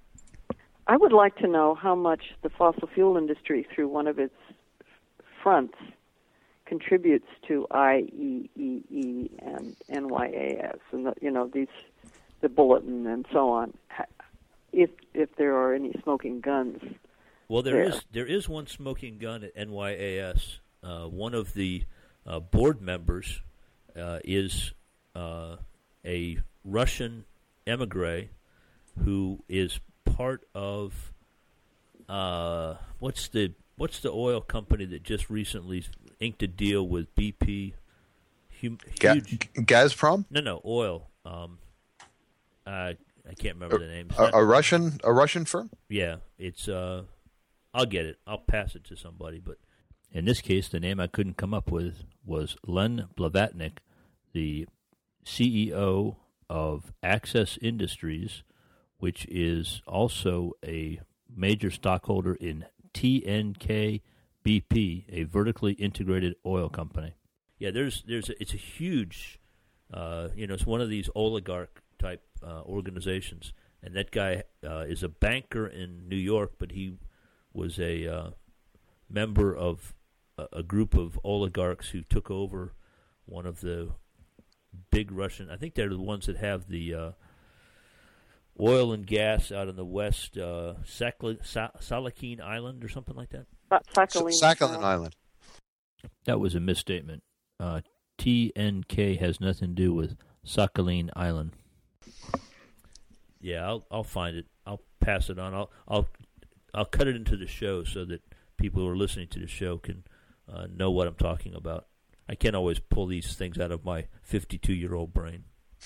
I would like to know how much the fossil fuel industry, through one of its fronts, contributes to I E E E and N Y A S, and the, you know these, the bulletin and so on. If if there are any smoking guns. Well, there is there. there is one smoking gun at N Y A S. Uh, one of the uh, board members uh, is uh, a Russian emigre who is part of uh, what's the what's the oil company that just recently inked a deal with B P? Hum, Ga- huge, Gazprom, no, no, oil. Um, I I can't remember the name. It's a, not- a Russian, a Russian firm. yeah, it's. Uh, I'll get it. I'll pass it to somebody. But in this case, the name I couldn't come up with was Len Blavatnik, the C E O of Access Industries, which is also a major stockholder in T N K B P, a vertically integrated oil company. Yeah, there's there's a, it's a huge, uh, you know, it's one of these oligarch type uh, organizations, and that guy uh, is a banker in New York, but he was a uh, member of a, a group of oligarchs who took over one of the big Russian. I think they're the ones that have the uh, oil and gas out in the west, uh, Sakla- Sa- Sakhalin Island or something like that? Uh, Sakhalin, Sakhalin Island. That was a misstatement. Uh, T N K has nothing to do with Sakhalin Island. Yeah, I'll I'll find it. I'll pass it on. I'll I'll I'll cut it into the show so that people who are listening to the show can uh, know what I'm talking about. I can't always pull these things out of my fifty-two-year-old brain.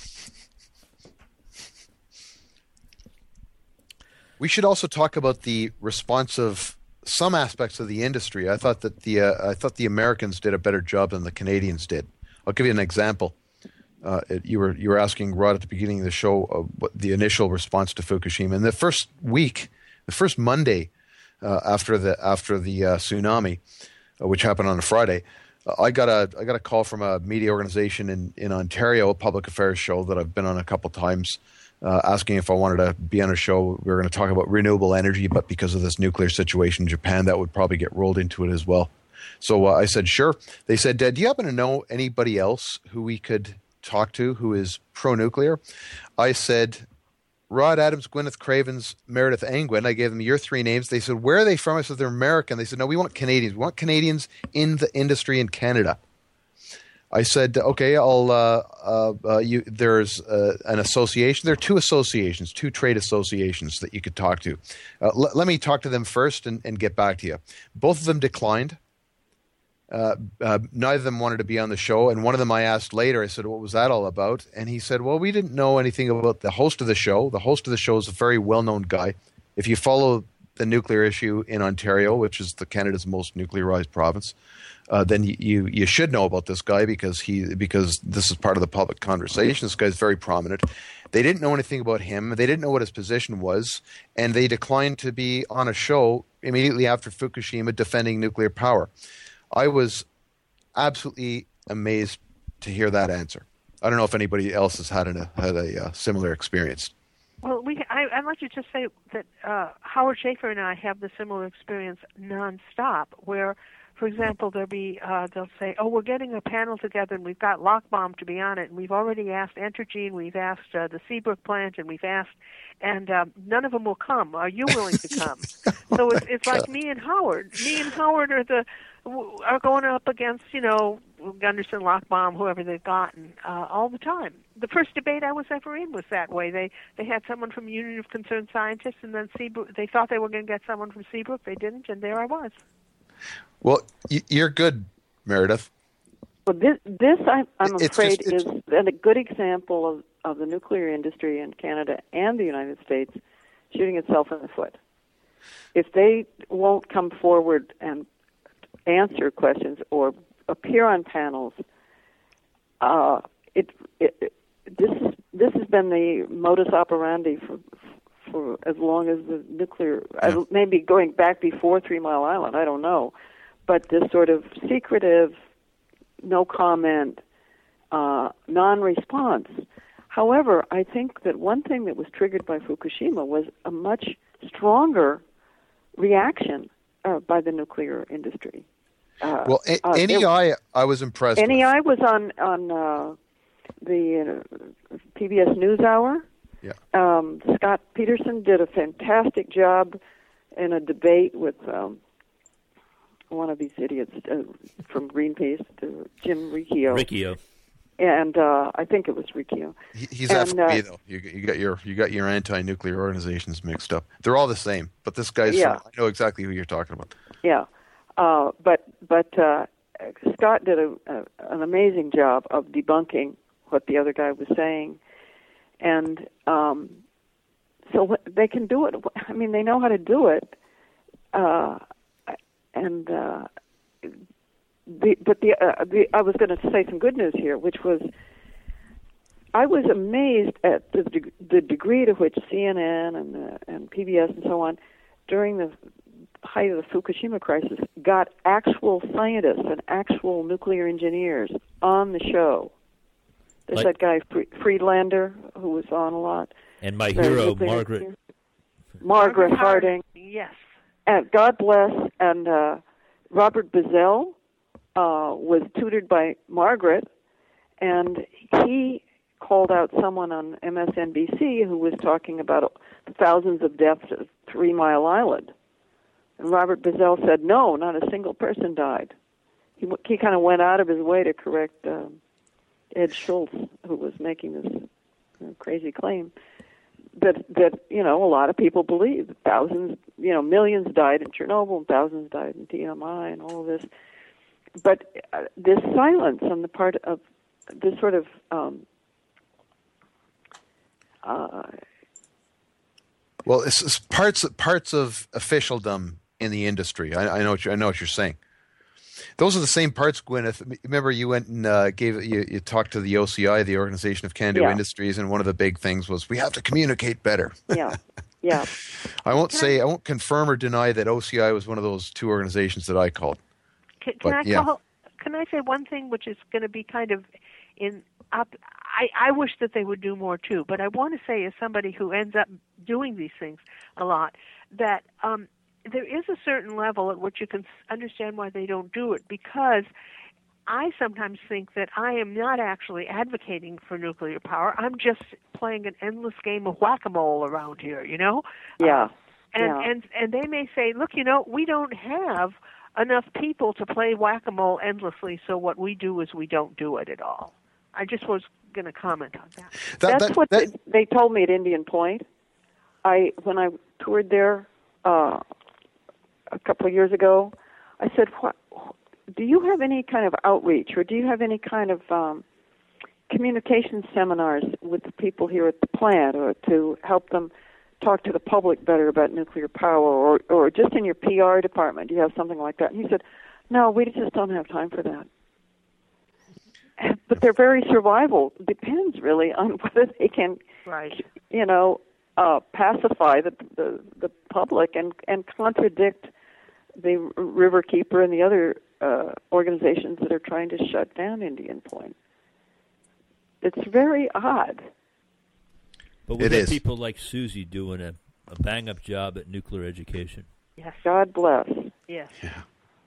We should also talk about the response of some aspects of the industry. I thought that the uh, I thought the Americans did a better job than the Canadians did. I'll give you an example. Uh, it, you were you were asking Rod at the beginning of the show uh, what the initial response to Fukushima. In the first week, the first Monday uh, after the after the uh, tsunami, uh, which happened on a Friday, uh, I got a I got a call from a media organization in in Ontario, a public affairs show that I've been on a couple times, uh, asking if I wanted to be on a show. We were going to talk about renewable energy, but because of this nuclear situation in Japan, that would probably get rolled into it as well. So uh, I said, sure. They said, do you happen to know anybody else who we could talk to who is pro-nuclear? I said, Rod Adams, Gwyneth Cravens, Meredith Angwin. I gave them your three names. They said, where are they from? I said, they're American. They said, no, we want Canadians. We want Canadians in the industry in Canada. I said, okay, I'll. Uh, uh, uh, you, there's uh, an association. There are two associations, two trade associations that you could talk to. Uh, l- let me talk to them first and, and get back to you. Both of them declined. Uh, uh, neither of them wanted to be on the show, and one of them I asked later. I said, what was that all about? And he said, well, we didn't know anything about the host of the show. The host of the show is a very well-known guy. If you follow the nuclear issue in Ontario, which is the Canada's most nuclearized province, uh, then you, you you should know about this guy because he because this is part of the public conversation. This guy's very prominent. They didn't know anything about him. They didn't know what his position was, and they declined to be on a show immediately after Fukushima defending nuclear power. I was absolutely amazed to hear that answer. I don't know if anybody else has had, an, had a uh, similar experience. Well, we I, I'd like to just say that uh, Howard Schaefer and I have the similar experience nonstop, where, for example, there'll be uh, they'll say, "Oh, we're getting a panel together, and we've got Lockbaum to be on it, and we've already asked Entergy, and we've asked uh, the Seabrook plant, and we've asked, and um, none of them will come. Are you willing to come?" So it's it's like me and Howard. Me and Howard are the are going up against, you know, Gunderson, Lockbaum, whoever they've gotten, uh, all the time. The first debate I was ever in was that way. They they had someone from Union of Concerned Scientists, and then Seabrook, they thought they were going to get someone from Seabrook. They didn't, and there I was. Well, you're good, Meredith. Well, this, this I'm, I'm It's afraid, just- it's- is a good example of, of the nuclear industry in Canada and the United States shooting itself in the foot. If they won't come forward and answer questions or appear on panels, uh, it, it, it this is this has been the modus operandi for for as long as the nuclear, Yeah. maybe going back before Three Mile Island, I don't know, but this sort of secretive, no comment, uh, non-response. However, I think that one thing that was triggered by Fukushima was a much stronger reaction uh, by the nuclear industry. Uh, Well, a- uh, N E I, I was impressed N E I with. was on on uh, the uh, P B S NewsHour. Yeah. Um, Scott Peterson did a fantastic job in a debate with um, one of these idiots uh, from Greenpeace, uh, Jim Riccio. Riccio. And uh, I think it was Riccio. He, he's and, F O B uh, though. You, you got your you got your anti-nuclear organizations mixed up. They're all the same, but this guy's. Yeah. From, I know exactly who you're talking about. Yeah, uh, but but uh, Scott did a, a, an amazing job of debunking what the other guy was saying, and um, so what, they can do it. I mean, they know how to do it, uh, and uh, the but the, uh, the I was going to say some good news here, which was I was amazed at the de- the degree to which C N N and uh, and P B S and so on during the height of the Fukushima crisis got actual scientists and actual nuclear engineers on the show. There's Like- that guy Fre- Friedlander who was on a lot. And my The hero, nuclear Margaret. engineer. Margaret Harding. Yes. And God bless. And uh, Robert Bazell uh, was tutored by Margaret, and he called out someone on M S N B C who was talking about thousands of deaths at Three Mile Island. And Robert Bazell said, no, not a single person died. He, he kind of went out of his way to correct um, Ed Schultz, who was making this you know, crazy claim that, that, you know, a lot of people believe. Thousands, you know, millions died in Chernobyl, and thousands died in T M I and all of this. But uh, this silence on the part of this sort of um, uh, well, it's, it's parts parts of officialdom in the industry. I, I know what you, I know what you're saying. Those are the same parts, Gwyneth. Remember, you went and uh, gave you, you talked to the O C I, the Organization of Can-Do yeah. Industries, and one of the big things was we have to communicate better. Yeah, yeah. I won't Can say I, I won't confirm or deny that O C I was one of those two organizations that I called. Can, can but, I yeah. call? Can I say one thing, which is going to be kind of in up? I, I wish that they would do more too, but I want to say, as somebody who ends up doing these things a lot, that um, there is a certain level at which you can understand why they don't do it, because I sometimes think that I am not actually advocating for nuclear power. I'm just playing an endless game of whack-a-mole around here, you know? Yeah. Um, and, yeah. and and they may say, look, you know, we don't have enough people to play whack-a-mole endlessly, so what we do is we don't do it at all. I just was going to comment on that. that That's that, what that, they, they told me at Indian Point. I when I toured there uh, a couple of years ago, I said, "What? Do you have any kind of outreach, or do you have any kind of um, communication seminars with the people here at the plant, or to help them talk to the public better about nuclear power, or, or just in your P R department, do you have something like that?" And he said, "No, we just don't have time for that." But their very survival depends really on whether they can, right. you know, uh, pacify the, the the public and and contradict the Riverkeeper and the other uh, organizations that are trying to shut down Indian Point. It's very odd. But we It have is. people like Susie doing a, a bang-up job at nuclear education. Yes. God bless. Yes. yeah.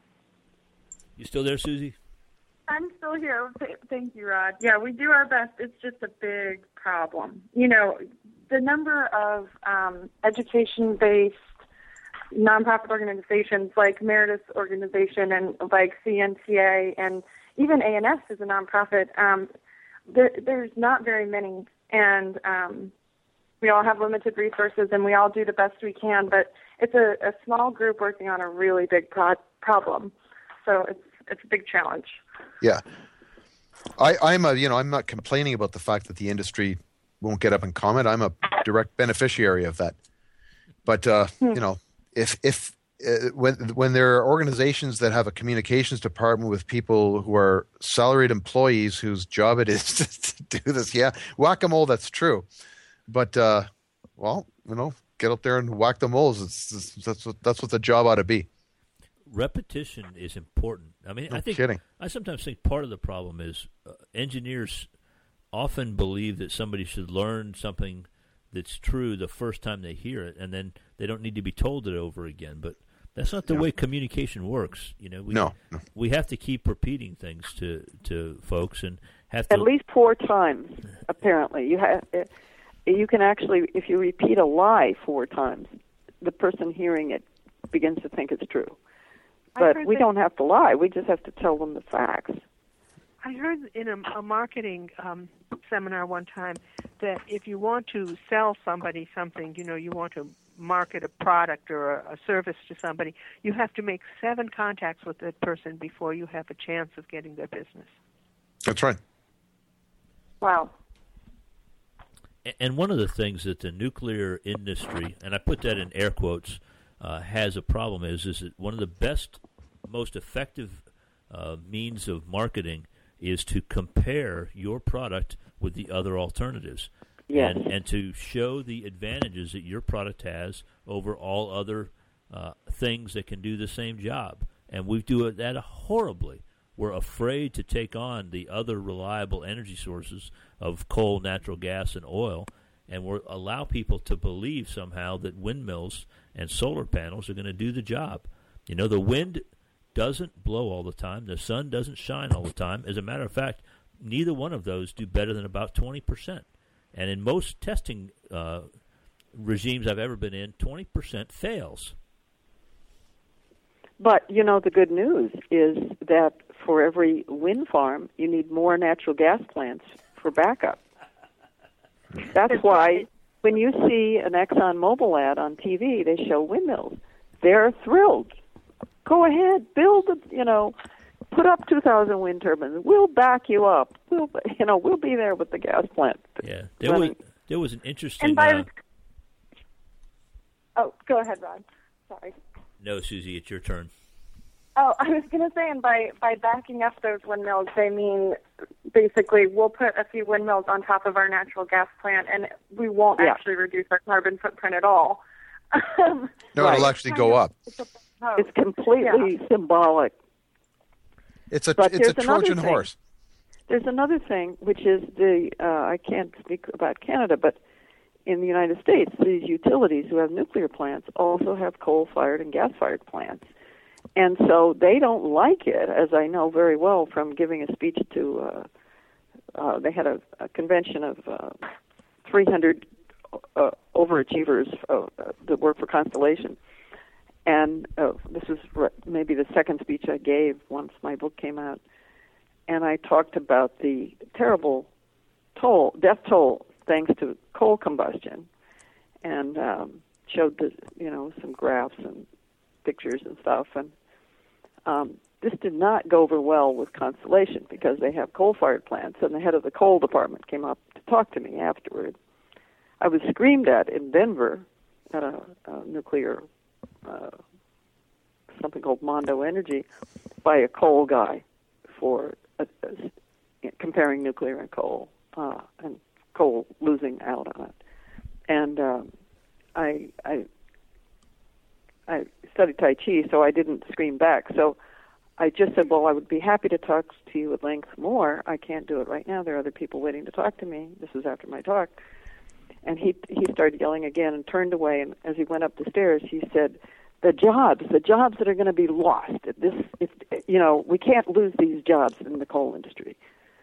You still there, Susie? I'm still here. Th- Thank you, Rod. Yeah, we do our best. It's just a big problem. You know, the number of um, education-based nonprofit organizations like Meredith's organization and like C N T A and even A N S is a nonprofit. Um, there, there's not very many, and um, we all have limited resources, and we all do the best we can. But it's a, a small group working on a really big pro- problem, so it's it's a big challenge. Yeah, I, I'm a you know I'm not complaining about the fact that the industry won't get up and comment. I'm a direct beneficiary of that. But uh, you know, if if uh, when when there are organizations that have a communications department with people who are salaried employees whose job it is to do this, yeah, whack-a-mole, that's true. But uh, well, you know, get up there and whack the moles. It's, it's, that's what that's what the job ought to be. Repetition is important. I mean, No I think kidding. I sometimes think part of the problem is uh, engineers often believe that somebody should learn something that's true the first time they hear it, and then they don't need to be told it over again. But that's not the No. way communication works. You know, we, No, no. we have to keep repeating things to, to folks, and have to At least four times, apparently. You have, you can actually, if you repeat a lie four times, the person hearing it begins to think it's true. I But heard we that- don't have to lie. We just have to tell them the facts. I heard in a, a marketing um, seminar one time that if you want to sell somebody something, you know, you want to market a product or a, a service to somebody, you have to make seven contacts with that person before you have a chance of getting their business. That's right. Wow. A- And one of the things that the nuclear industry, and I put that in air quotes, uh, has a problem is, is that one of the best, most effective uh, means of marketing is to compare your product with the other alternatives. Yes. And, and to show the advantages that your product has over all other uh, things that can do the same job. And we do it that horribly. We're afraid to take on the other reliable energy sources of coal, natural gas, and oil, and we allow people to believe somehow that windmills and solar panels are going to do the job. You know, the wind doesn't blow all the time. The sun doesn't shine all the time. As a matter of fact, neither one of those do better than about twenty percent. And in most testing uh, regimes I've ever been in, twenty percent fails. But, you know, the good news is that for every wind farm, you need more natural gas plants for backup. That's why when you see an ExxonMobil ad on T V, they show windmills. They're thrilled. Go ahead, build, a, you know, put up two thousand wind turbines. We'll back you up. We'll, you know, we'll be there with the gas plant. Yeah, there was there was an interesting. And by, uh, oh, go ahead, Ron. Sorry. No, Susie, it's your turn. Oh, I was going to say, and by, by backing up those windmills, they mean basically we'll put a few windmills on top of our natural gas plant, and we won't Yeah. actually reduce our carbon footprint at all. No, Right. it'll actually go up. It's, a proposed. It's completely symbolic. It's a But it's a there's another Trojan thing. horse. There's another thing, which is the, uh, I can't speak about Canada, but in the United States, these utilities who have nuclear plants also have coal-fired and gas-fired plants. And so they don't like it, as I know very well from giving a speech to, uh, uh, they had a, a convention of uh, three hundred uh, overachievers uh, uh, that work for Constellation. And uh, this was re- maybe the second speech I gave once my book came out. And I talked about the terrible toll, death toll, thanks to coal combustion, and um, showed the, you know, some graphs and pictures and stuff. And um, this did not go over well with Constellation because they have coal-fired plants, and the head of the coal department came up to talk to me afterward. I was screamed at in Denver at a, a nuclear, uh, something called Mondo Energy, by a coal guy for uh, uh, comparing nuclear and coal, uh, and coal losing out on it. And um, I, I, I studied Tai Chi, so I didn't scream back. So I just said, well, I would be happy to talk to you at length more. I can't do it right now. There are other people waiting to talk to me. This was after my talk. And he he started yelling again and turned away. And as he went up the stairs, he said, the jobs, the jobs that are going to be lost. This, if, you know, we can't lose these jobs in the coal industry.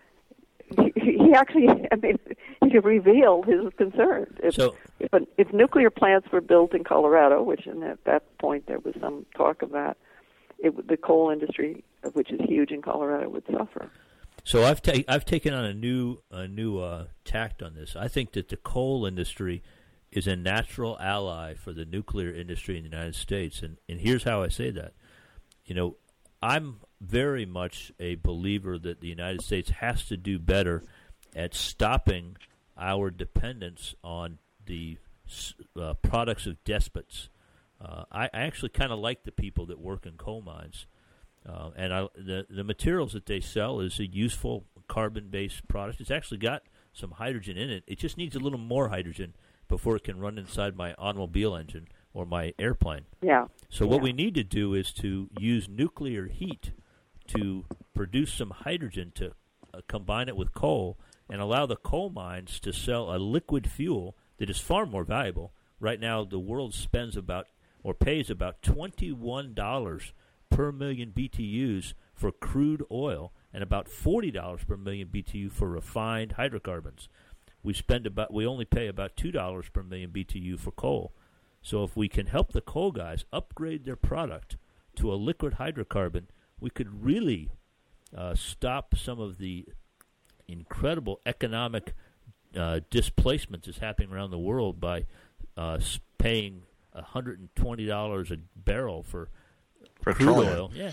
He, he actually, I mean, he revealed his concern. If, So- if, an, if nuclear plants were built in Colorado, which in at that point there was some talk of that, it, would- the coal industry, which is huge in Colorado, would suffer. So I've ta- I've taken on a new a new uh, tact on this. I think that the coal industry is a natural ally for the nuclear industry in the United States, and and here's how I say that. You know, I'm very much a believer that the United States has to do better at stopping our dependence on the uh, products of despots. Uh, I, I actually kind of like the people that work in coal mines. Uh, and I, the the materials that they sell is a useful carbon-based product. It's actually got some hydrogen in it. It just needs a little more hydrogen before it can run inside my automobile engine or my airplane. Yeah. So what Yeah. we need to do is to use nuclear heat to produce some hydrogen to uh, combine it with coal and allow the coal mines to sell a liquid fuel that is far more valuable. Right now, the world spends about or pays about twenty-one dollars per million B T Us for crude oil and about forty dollars per million B T U for refined hydrocarbons. We spend about we only pay about two dollars per million B T U for coal. So if we can help the coal guys upgrade their product to a liquid hydrocarbon, we could really uh, stop some of the incredible economic uh, displacement that's happening around the world by uh, paying one hundred twenty dollars a barrel for crude Petroleum. oil. Yeah.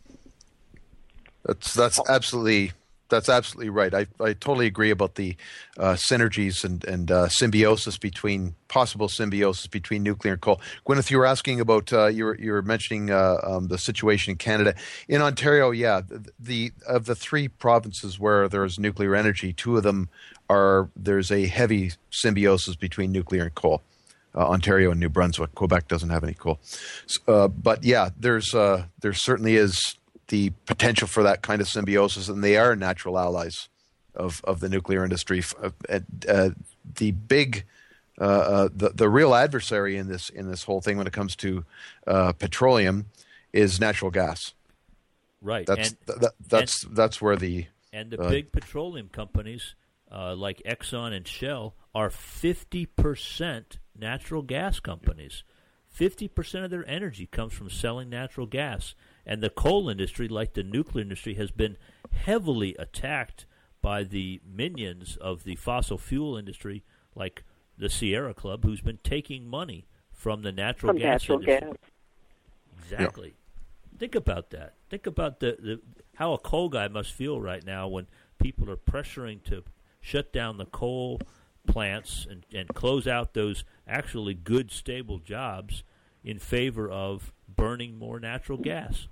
That's that's absolutely that's absolutely right. I I totally agree about the uh, synergies and and uh, symbiosis between possible symbiosis between nuclear and coal. Gwyneth, you were asking about uh, you were you were mentioning uh, um, the situation in Canada, in Ontario. Yeah, the, the of the three provinces where there is nuclear energy, two of them are there's a heavy symbiosis between nuclear and coal. Uh, Ontario and New Brunswick. Quebec doesn't have any coal, uh, but yeah, there's uh, there certainly is the potential for that kind of symbiosis, and they are natural allies of, of the nuclear industry. Uh, uh, the big, uh, uh, the the real adversary in this in this whole thing when it comes to uh, petroleum is natural gas. Right. That's and, th- th- that's and, that's where the And the Uh, big petroleum companies uh, like Exxon and Shell are fifty percent natural gas companies. fifty percent of their energy comes from selling natural gas. And the coal industry, like the nuclear industry, has been heavily attacked by the minions of the fossil fuel industry, like the Sierra Club, who's been taking money from the natural From gas natural industry. gas. Exactly. Yeah. Think about that. Think about the, the how a coal guy must feel right now when people are pressuring to shut down the coal plants and, and close out those actually good, stable jobs in favor of burning more natural gas.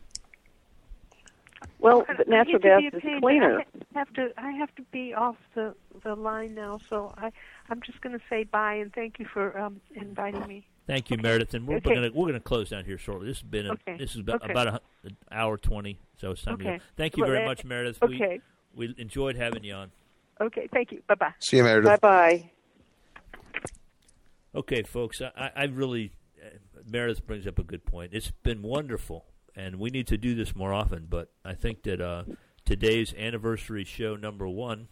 Well, I- but I natural hate to gas be a is pain, but cleaner. I have to. I have to be off the the line now, so I I'm just going to say bye and thank you for um, inviting me. Thank you, Meredith, and we're Okay. going to we're going to close down here shortly. This has been a, Okay. this is about, Okay. about a, hu- an hour twenty, so it's time to Okay. go. Thank you Well, very uh, much, Meredith. Okay. We we enjoyed having you on. Okay. Thank you. Bye bye. See you, Meredith. Bye bye. Okay, folks, I, I really, uh, Meredith brings up a good point. It's been wonderful, and we need to do this more often, but I think that uh, today's anniversary show number one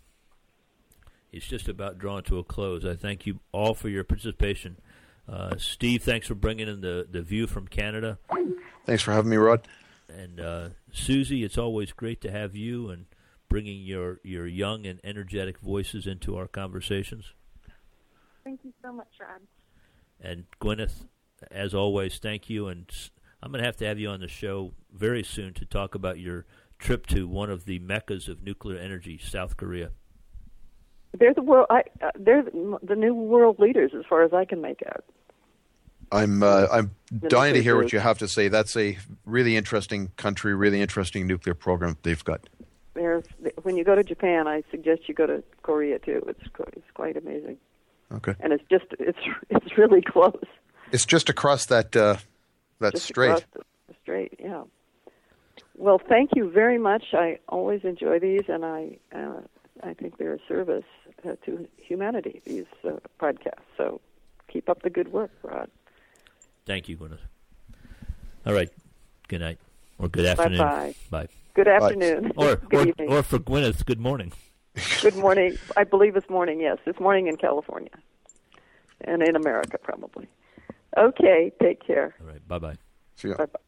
is just about drawn to a close. I thank you all for your participation. Uh, Steve, thanks for bringing in the, the view from Canada. Thanks for having me, Rod. And uh, Susie, it's always great to have you and bringing your, your young and energetic voices into our conversations. Thank you so much, Rod. And Gwyneth, as always, thank you. And s- I'm going to have to have you on the show very soon to talk about your trip to one of the meccas of nuclear energy, South Korea. They're the world. I, uh, they're the the new world leaders, as far as I can make out. I'm uh, I'm The dying to nuclear hear what group. you have to say. That's a really interesting country, really interesting nuclear program they've got. There's when you go to Japan, I suggest you go to Korea too. It's qu- it's quite amazing, Okay, and it's just it's it's really close. it's just across that uh, that Just strait. across the, the strait, yeah. Well, thank you very much. I always enjoy these, and I uh, I think they're a service uh, to humanity. These uh, podcasts. So keep up the good work, Rod. Thank you, Gwyneth. All right. Good night. Or good afternoon. Bye-bye. Bye. Good afternoon. Or, good or, evening. or for Gwyneth, good morning. Good morning. I believe it's morning. Yes, it's morning in California, and in America probably. Okay. Take care. All right. Bye-bye. See ya. Bye bye.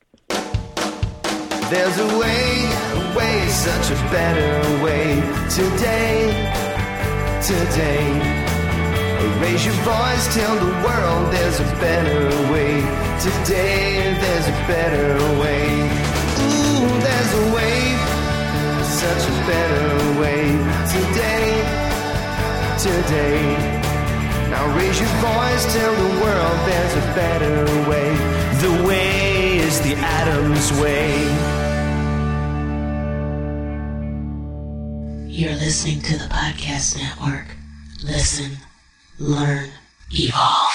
There's a way, a way, such a better way. Today, today. Raise your voice, tell the world there's a better way. Today, there's a better way. Ooh, there's a way, such a better way. Today, today. Now raise your voice, tell the world there's a better way. The way is the Adam's way. You're listening to the Podcast Network. Listen, learn, evolve.